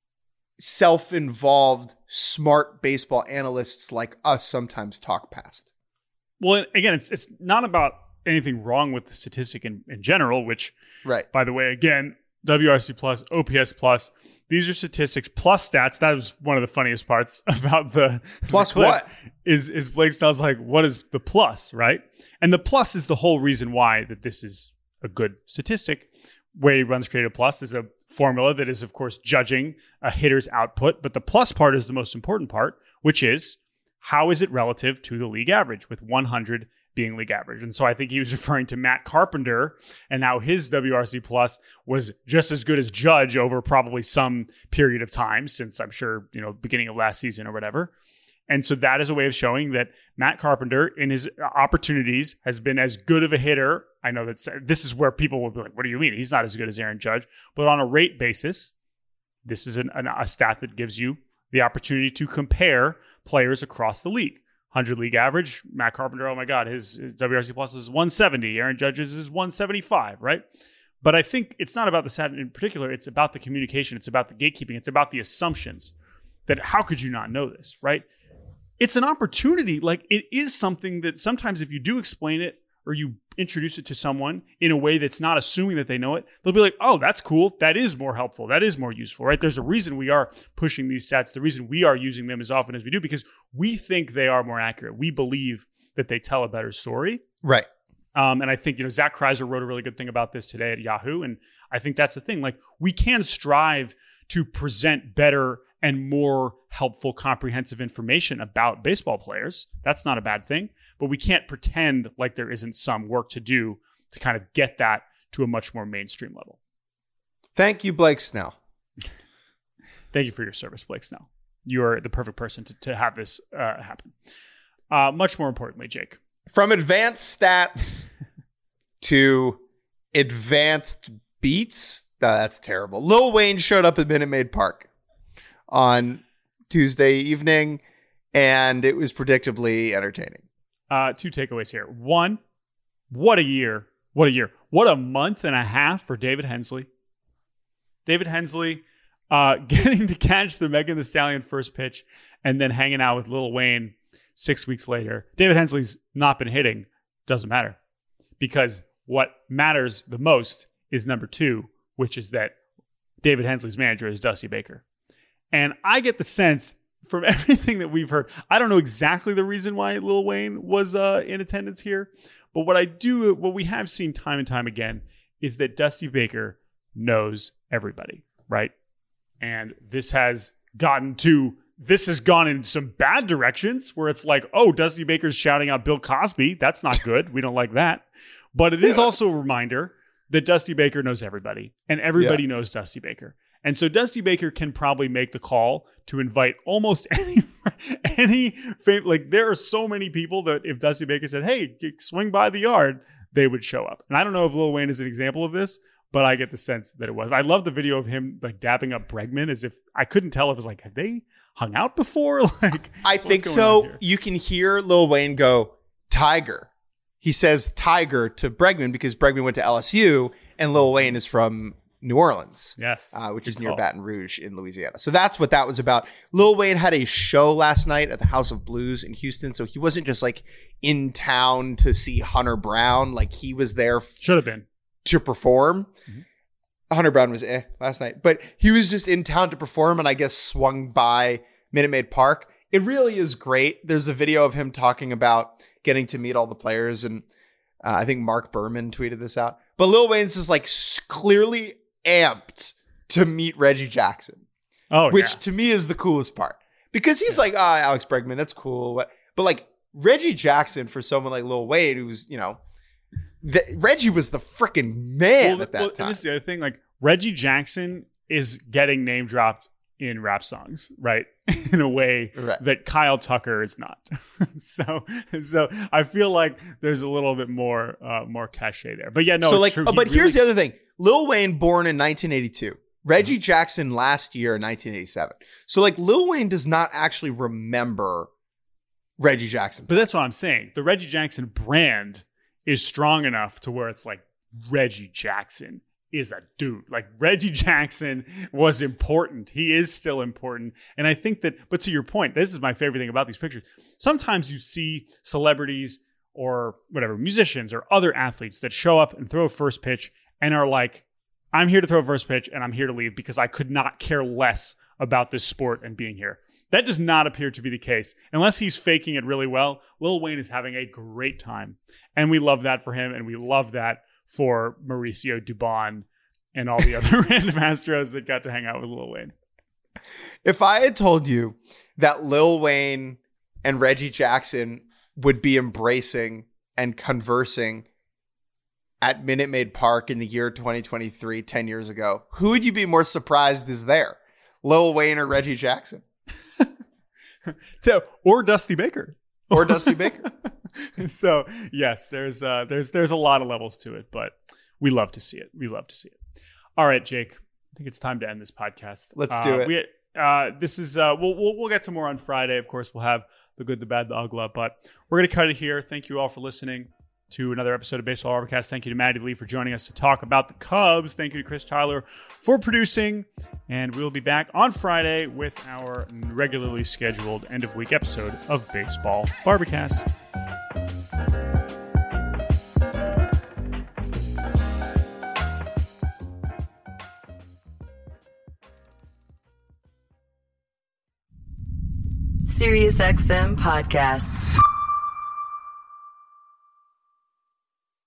self-involved, smart baseball analysts like us sometimes talk past. Well, again, it's it's not about anything wrong with the statistic in, in general, which, Right. by the way, again, W R C Plus, O P S Plus, these are statistics plus stats. That was one of the funniest parts about the Plus the clip, what? Is, is Blake Snell's like, what is the plus, right? And the plus is the whole reason why that this is a good statistic. Way Runs Created Plus is a formula that is, of course, judging a hitter's output. But the plus part is the most important part, which is how is it relative to the league average, with one hundred being league average. And so I think he was referring to Matt Carpenter and how his W R C Plus was just as good as Judge over probably some period of time since, I'm sure, you know, beginning of last season or whatever. And so that is a way of showing that Matt Carpenter in his opportunities has been as good of a hitter. I know that this is where people will be like, what do you mean? He's not as good as Aaron Judge. But on a rate basis, this is an, an, a stat that gives you the opportunity to compare players across the league. one hundred league average, Matt Carpenter, oh my God, his W R C Plus is one seventy. Aaron Judge's is one seventy-five, right? But I think it's not about the stat in particular. It's about the communication. It's about the gatekeeping. It's about the assumptions that how could you not know this, right? It's an opportunity. Like, it is something that sometimes if you do explain it or you introduce it to someone in a way that's not assuming that they know it, they'll be like, oh, that's cool. That is more helpful. That is more useful, right? There's a reason we are pushing these stats. The reason we are using them as often as we do, because we think they are more accurate. We believe that they tell a better story. Right. Um, and I think, you know, Zach Kreiser wrote a really good thing about this today at Yahoo. And I think that's the thing. Like, we can strive to present better and more helpful, comprehensive information about baseball players. That's not a bad thing. But we can't pretend like there isn't some work to do to kind of get that to a much more mainstream level. Thank you, Blake Snell. Thank you for your service, Blake Snell. You are the perfect person to, to have this uh, happen. Uh, much more importantly, Jake. From advanced stats to advanced beats. No, that's terrible. Lil Wayne showed up at Minute Maid Park on Tuesday evening, and it was predictably entertaining. Uh, two takeaways here. One, what a year. What a year. What a month and a half for David Hensley. David Hensley uh, getting to catch the Megan Thee Stallion first pitch and then hanging out with Lil Wayne six weeks later. David Hensley's not been hitting. Doesn't matter. Because what matters the most is number two, which is that David Hensley's manager is Dusty Baker. And I get the sense from everything that we've heard, I don't know exactly the reason why Lil Wayne was uh, in attendance here, but what I do, what we have seen time and time again is that Dusty Baker knows everybody, right? And this has gotten to, this has gone in some bad directions where it's like, oh, Dusty Baker's shouting out Bill Cosby. That's not good. We don't like that. But it is also a reminder that Dusty Baker knows everybody and everybody yeah. knows Dusty Baker. And so Dusty Baker can probably make the call to invite almost any, any, fam- like there are so many people that if Dusty Baker said, hey, swing by the yard, they would show up. And I don't know if Lil Wayne is an example of this, but I get the sense that it was. I love the video of him like dapping up Bregman as if, I couldn't tell if it was like, have they hung out before? Like, I think so. You can hear Lil Wayne go, Tiger. He says Tiger to Bregman because Bregman went to L S U and Lil Wayne is from New Orleans, yes, uh, which Good is near call. Baton Rouge in Louisiana. So that's what that was about. Lil Wayne had a show last night at the House of Blues in Houston. So he wasn't just like in town to see Hunter Brown. Like he was there. F- Should have been. To perform. Mm-hmm. Hunter Brown was eh last night, but he was just in town to perform and I guess swung by Minute Maid Park. It really is great. There's a video of him talking about getting to meet all the players. And uh, I think Mark Berman tweeted this out. But Lil Wayne's just like clearly amped to meet Reggie Jackson. Oh, which yeah. to me is the coolest part. Because he's yeah. like, ah, oh, Alex Bregman, that's cool. But like Reggie Jackson for someone like Lil Wayne, who's, you know, the, Reggie was the freaking man well, at that well, time. And this is the other thing, like Reggie Jackson is getting name dropped in rap songs, right? In a way right. that Kyle Tucker is not. so, so I feel like there's a little bit more, uh, more cachet there. But yeah, no. So it's like, true. Oh, but really- here's the other thing: Lil Wayne born in nineteen eighty-two, Reggie mm-hmm. Jackson last year in nineteen eighty-seven. So like, Lil Wayne does not actually remember Reggie Jackson. But that's what I'm saying. The Reggie Jackson brand is strong enough to where it's like Reggie Jackson is a dude. Like Reggie Jackson was important. He is still important. And I think that, but to your point, this is my favorite thing about these pictures. Sometimes you see celebrities or whatever, musicians or other athletes that show up and throw a first pitch and are like, I'm here to throw a first pitch and I'm here to leave because I could not care less about this sport and being here. That does not appear to be the case. Unless he's faking it really well, Lil Wayne is having a great time. And we love that for him. And we love that for Mauricio Dubon and all the other random Astros that got to hang out with Lil Wayne. If I had told you that Lil Wayne and Reggie Jackson would be embracing and conversing at Minute Maid Park in the year twenty twenty-three, ten years ago, who would you be more surprised is there? Lil Wayne or Reggie Jackson? so, or Dusty Baker. Or Dusty Baker. So, yes, there's uh, there's there's a lot of levels to it, but we love to see it. We love to see it. All right, Jake, I think it's time to end this podcast. Let's uh, do it. We, uh, this is uh, we'll, we'll we'll get to more on Friday. Of course, we'll have the good, the bad, the ugly, but we're going to cut it here. Thank you all for listening to another episode of Baseball Overcast. Thank you to Maddie Lee for joining us to talk about the Cubs. Thank you to Chris Tyler for producing. And we will be back on Friday with our regularly scheduled end of week episode of Baseball Barbacast. SiriusXM Podcasts.